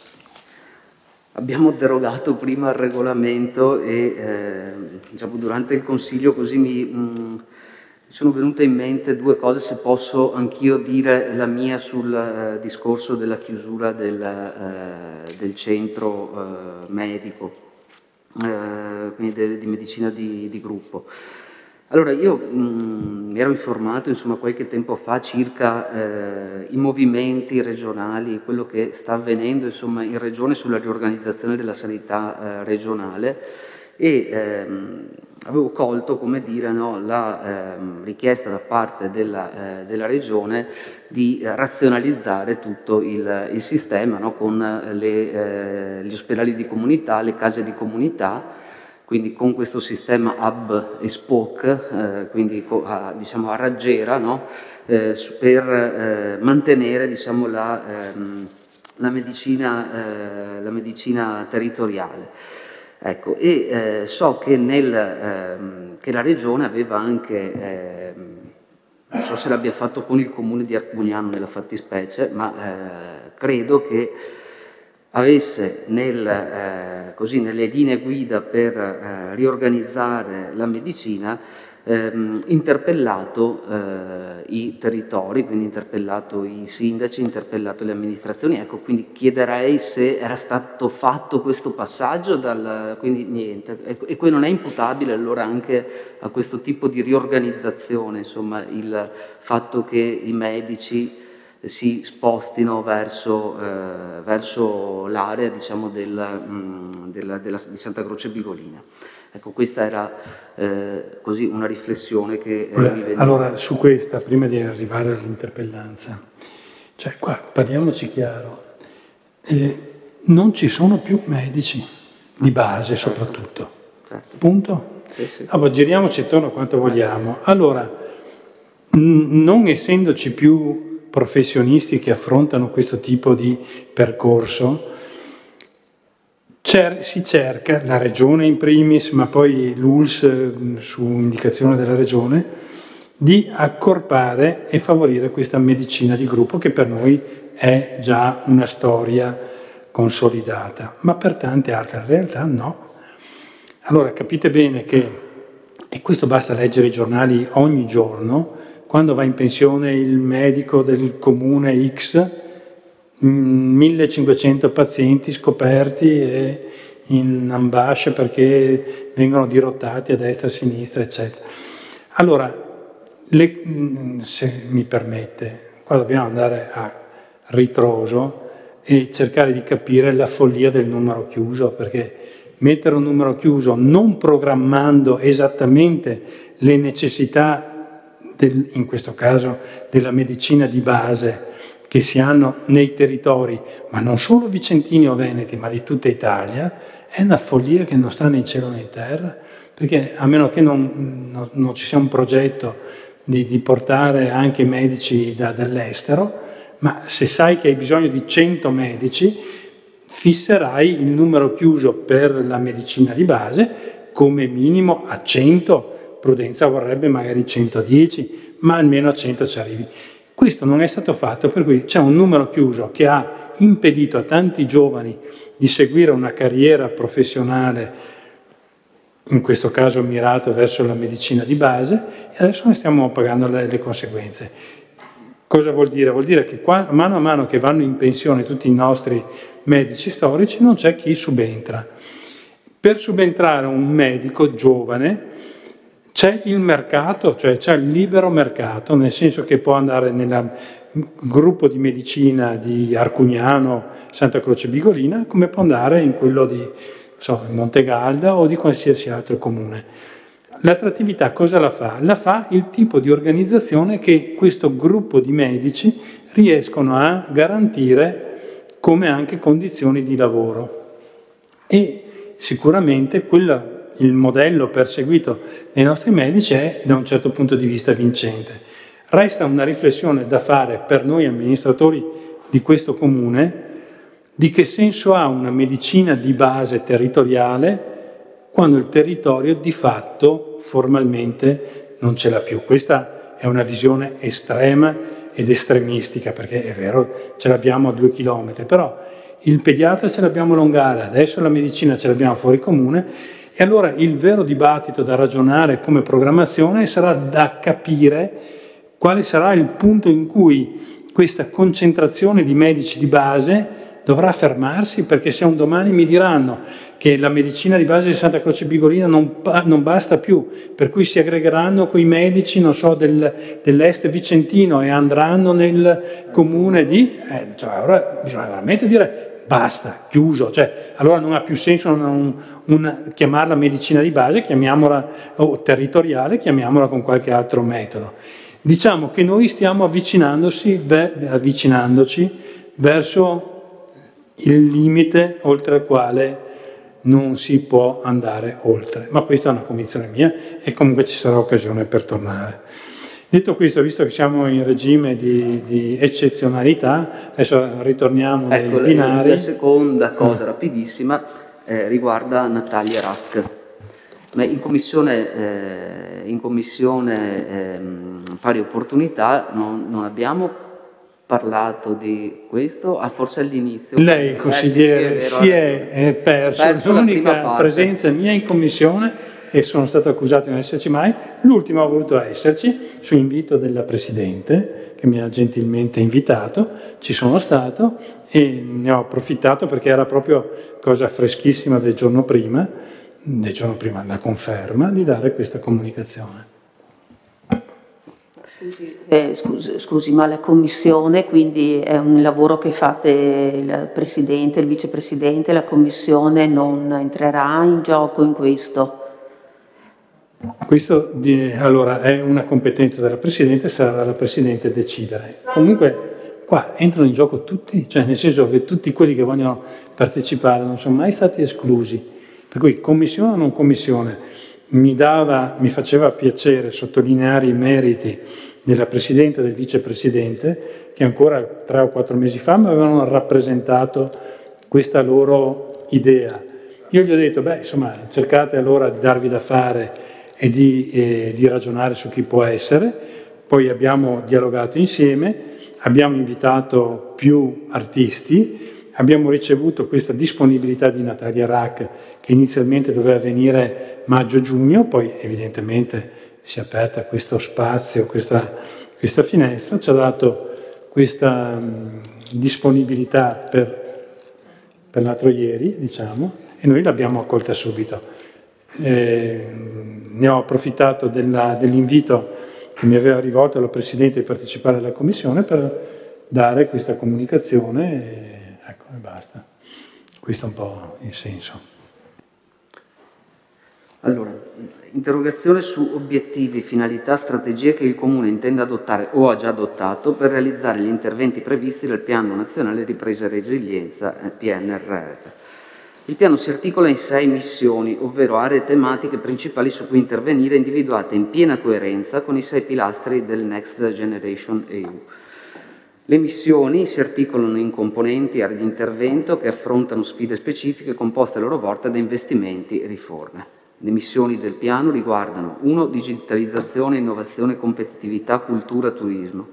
abbiamo derogato prima al regolamento e ehm, diciamo, durante il consiglio così mi, mh, mi sono venute in mente due cose, se posso anch'io dire la mia sul eh, discorso della chiusura del, eh, del centro eh, medico. Eh, quindi de, di medicina di, di gruppo. Allora io mh, mi ero informato insomma qualche tempo fa circa eh, i movimenti regionali, quello che sta avvenendo insomma in regione sulla riorganizzazione della sanità eh, regionale e ehm, avevo colto, come dire, no, la ehm, richiesta da parte della, eh, della regione di eh, razionalizzare tutto il, il sistema, no, con le, eh, gli ospedali di comunità, le case di comunità, quindi con questo sistema hub e spoke, eh, quindi a, diciamo a raggiera, no, eh, per eh, mantenere diciamo, la, ehm, la, medicina, eh, la medicina territoriale. Ecco, e eh, so che, nel, ehm, che la Regione aveva anche, ehm, non so se l'abbia fatto con il comune di Arcugnano nella fattispecie, ma eh, credo che avesse nel, eh, così, nelle linee guida per eh, riorganizzare la medicina ehm, interpellato eh, i territori, quindi interpellato i sindaci, interpellato le amministrazioni. Ecco, quindi chiederei se era stato fatto questo passaggio, dal, quindi niente, e, e poi non è imputabile allora anche a questo tipo di riorganizzazione, insomma, il fatto che i medici si spostino verso, eh, verso l'area, diciamo, del, mh, della, della, di Santa Croce Bigolina. Ecco, questa era eh, così una riflessione che eh, mi veniva.
Allora, su questa, prima di arrivare all'interpellanza, cioè qua parliamoci chiaro, eh, non ci sono più medici di base, certo, soprattutto.
Certo.
Punto?
Sì, sì.
Allora, giriamoci attorno quanto vogliamo. Allora, n- non essendoci più professionisti che affrontano questo tipo di percorso, cer- si cerca, la regione in primis, ma poi l'U L S su indicazione della regione, di accorpare e favorire questa medicina di gruppo che per noi è già una storia consolidata, ma per tante altre realtà no. Allora capite bene che, e questo basta leggere i giornali ogni giorno, quando va in pensione il medico del comune X, millecinquecento pazienti scoperti e in ambasce perché vengono dirottati a destra e a sinistra, eccetera. Allora, le, se mi permette, qua dobbiamo andare a ritroso e cercare di capire la follia del numero chiuso, perché mettere un numero chiuso non programmando esattamente le necessità Del, in questo caso della medicina di base che si hanno nei territori, ma non solo vicentini o veneti, ma di tutta Italia, è una follia che non sta né in cielo né in terra, perché a meno che non, non, non ci sia un progetto di, di portare anche medici da, dall'estero, ma se sai che hai bisogno di cento medici, fisserai il numero chiuso per la medicina di base come minimo a cento. Prudenza vorrebbe magari centodieci, ma almeno a cento ci arrivi. Questo non è stato fatto, per cui c'è un numero chiuso che ha impedito a tanti giovani di seguire una carriera professionale, in questo caso mirato verso la medicina di base, e adesso ne stiamo pagando le, le conseguenze. Cosa vuol dire? Vuol dire che qua, mano a mano che vanno in pensione tutti i nostri medici storici, non c'è chi subentra. Per subentrare un medico giovane c'è il mercato, cioè c'è il libero mercato, nel senso che può andare nel gruppo di medicina di Arcugnano, Santa Croce Bigolina, come può andare in quello di so, Montegalda o di qualsiasi altro comune. L'attrattività cosa la fa? La fa il tipo di organizzazione che questo gruppo di medici riescono a garantire come anche condizioni di lavoro. E sicuramente quella il modello perseguito dai nostri medici è da un certo punto di vista vincente. Resta una riflessione da fare per noi amministratori di questo comune di che senso ha una medicina di base territoriale quando il territorio di fatto formalmente non ce l'ha più. Questa è una visione estrema ed estremistica, perché è vero, ce l'abbiamo a due chilometri, però il pediatra ce l'abbiamo a Longara, adesso la medicina ce l'abbiamo fuori comune. E allora il vero dibattito da ragionare come programmazione sarà da capire quale sarà il punto in cui questa concentrazione di medici di base dovrà fermarsi, perché se un domani mi diranno che la medicina di base di Santa Croce Bigolina non, non basta più, per cui si aggregheranno quei medici, non so, del, dell'est vicentino e andranno nel comune di... Eh, cioè, allora bisogna veramente dire... Basta, chiuso, cioè allora non ha più senso un, un, chiamarla medicina di base, chiamiamola o territoriale, chiamiamola con qualche altro metodo. Diciamo che noi stiamo avvicinandosi, ve, avvicinandoci verso il limite oltre il quale non si può andare oltre, ma questa è una convinzione mia e comunque ci sarà occasione per tornare. Detto questo, visto che siamo in regime di, di eccezionalità, adesso ritorniamo
ecco,
nei binari.
La seconda cosa rapidissima eh, riguarda Natalia Rack. Ma in commissione, eh, in commissione eh, pari opportunità non, non abbiamo parlato di questo, ah, forse all'inizio.
Lei, consigliere, eh, sì, sì, è si è, è perso,
perso
l'unica presenza mia in commissione e sono stato accusato di non esserci mai. L'ultimo ha voluto esserci, su invito della Presidente, che mi ha gentilmente invitato, ci sono stato e ne ho approfittato perché era proprio cosa freschissima del giorno prima, del giorno prima la conferma di dare questa comunicazione.
Scusi, eh, scusi, scusi, ma la commissione quindi è un lavoro che fate il Presidente, il Vicepresidente, la commissione non entrerà in gioco in questo?
Questo di, allora è una competenza della Presidente, sarà dalla Presidente decidere. Comunque qua entrano in gioco tutti, cioè nel senso che tutti quelli che vogliono partecipare non sono mai stati esclusi. Per cui commissione o non commissione, mi, dava, mi faceva piacere sottolineare i meriti della Presidente e del Vicepresidente che ancora tre o quattro mesi fa mi avevano rappresentato questa loro idea. Io gli ho detto, beh, insomma, cercate allora di darvi da fare e di, eh, di ragionare su chi può essere. Poi abbiamo dialogato insieme, abbiamo invitato più artisti, abbiamo ricevuto questa disponibilità di Natalia Rack che inizialmente doveva venire maggio-giugno, poi evidentemente si è aperta questo spazio, questa, questa finestra, ci ha dato questa mh, disponibilità per, per l'altro ieri, diciamo, e noi l'abbiamo accolta subito. Eh, ne ho approfittato della, dell'invito che mi aveva rivolto la Presidente di partecipare alla Commissione per dare questa comunicazione e, ecco, e basta. Questo è un po' il senso.
Allora, interrogazione su obiettivi, finalità, strategie che il Comune intende adottare o ha già adottato per realizzare gli interventi previsti dal Piano Nazionale Ripresa e Resilienza, P N R R. Il piano si articola in sei missioni, ovvero aree tematiche principali su cui intervenire, individuate in piena coerenza con i sei pilastri del Next Generation E U. Le missioni si articolano in componenti, aree di intervento che affrontano sfide specifiche composte a loro volta da investimenti e riforme. Le missioni del piano riguardano uno Digitalizzazione, innovazione, competitività, cultura, turismo.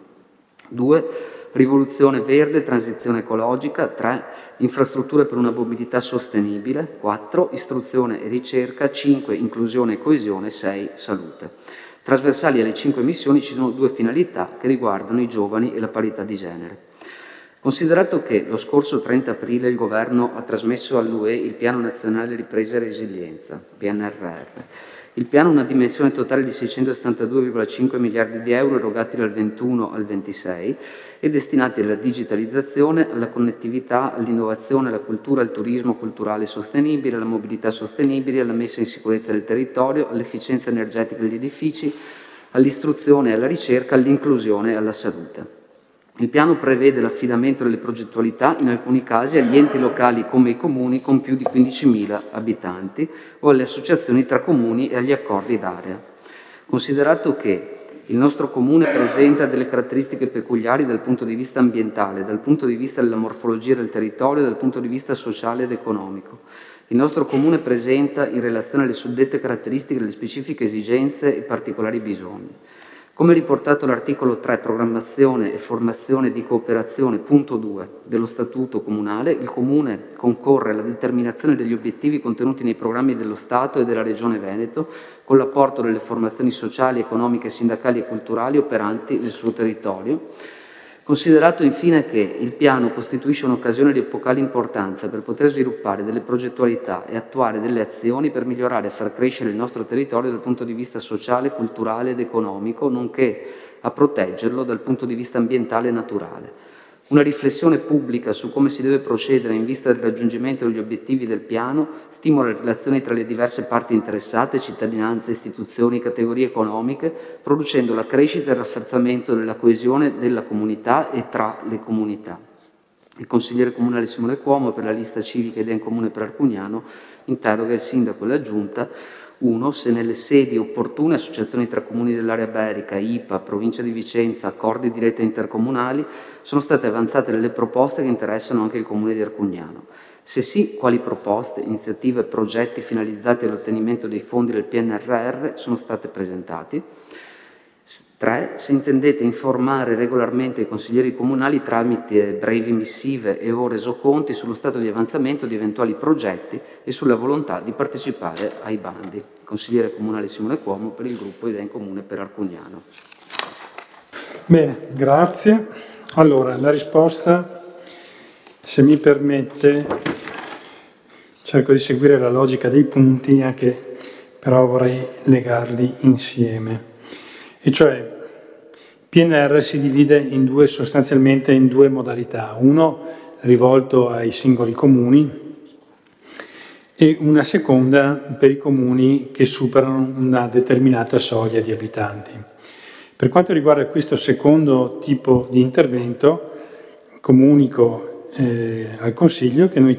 due Rivoluzione verde, transizione ecologica. tre Infrastrutture per una mobilità sostenibile. quattro Istruzione e ricerca. cinque Inclusione e coesione. sei Salute. Trasversali alle cinque missioni ci sono due finalità che riguardano i giovani e la parità di genere. Considerato che lo scorso trenta aprile il Governo ha trasmesso all'U E il Piano Nazionale Ripresa e Resilienza, P N R R, il piano ha una dimensione totale di seicentosettantadue virgola cinque miliardi di euro erogati dal ventuno al ventisei e destinati alla digitalizzazione, alla connettività, all'innovazione, alla cultura, al turismo culturale sostenibile, alla mobilità sostenibile, alla messa in sicurezza del territorio, all'efficienza energetica degli edifici, all'istruzione e alla ricerca, all'inclusione e alla salute. Il piano prevede l'affidamento delle progettualità, in alcuni casi, agli enti locali come i comuni con più di quindicimila abitanti o alle associazioni tra comuni e agli accordi d'area. Considerato che il nostro comune presenta delle caratteristiche peculiari dal punto di vista ambientale, dal punto di vista della morfologia del territorio, dal punto di vista sociale ed economico. Il nostro comune presenta, in relazione alle suddette caratteristiche, delle specifiche esigenze e particolari bisogni. Come riportato all'articolo tre, programmazione e formazione di cooperazione, punto due, dello Statuto Comunale, il Comune concorre alla determinazione degli obiettivi contenuti nei programmi dello Stato e della Regione Veneto, con l'apporto delle formazioni sociali, economiche, sindacali e culturali operanti nel suo territorio. Considerato infine che il piano costituisce un'occasione di epocale importanza per poter sviluppare delle progettualità e attuare delle azioni per migliorare e far crescere il nostro territorio dal punto di vista sociale, culturale ed economico, nonché a proteggerlo dal punto di vista ambientale e naturale. Una riflessione pubblica su come si deve procedere in vista del raggiungimento degli obiettivi del piano stimola le relazioni tra le diverse parti interessate, cittadinanza, istituzioni, categorie economiche, producendo la crescita e il rafforzamento della coesione della comunità e tra le comunità. Il consigliere comunale Simone Cuomo, per la lista civica Idea in Comune per Arcugnano, interroga il sindaco e la giunta uno Se nelle sedi opportune, associazioni tra comuni dell'area iberica, I P A, provincia di Vicenza, accordi di rete intercomunali, sono state avanzate delle proposte che interessano anche il comune di Arcugnano. Se sì, quali proposte, iniziative e progetti finalizzati all'ottenimento dei fondi del P N R R sono state presentati? Tre, se intendete informare regolarmente i consiglieri comunali tramite brevi missive e o resoconti sullo stato di avanzamento di eventuali progetti e sulla volontà di partecipare ai bandi. Consigliere comunale Simone Cuomo per il gruppo Idee in Comune per Arcugnano.
Bene, grazie. Allora, la risposta, se mi permette, cerco di seguire la logica dei punti, anche però vorrei legarli insieme. E cioè, P N R R si divide in due, sostanzialmente in due modalità, uno rivolto ai singoli comuni e una seconda per i comuni che superano una determinata soglia di abitanti. Per quanto riguarda questo secondo tipo di intervento, comunico eh, al Consiglio che noi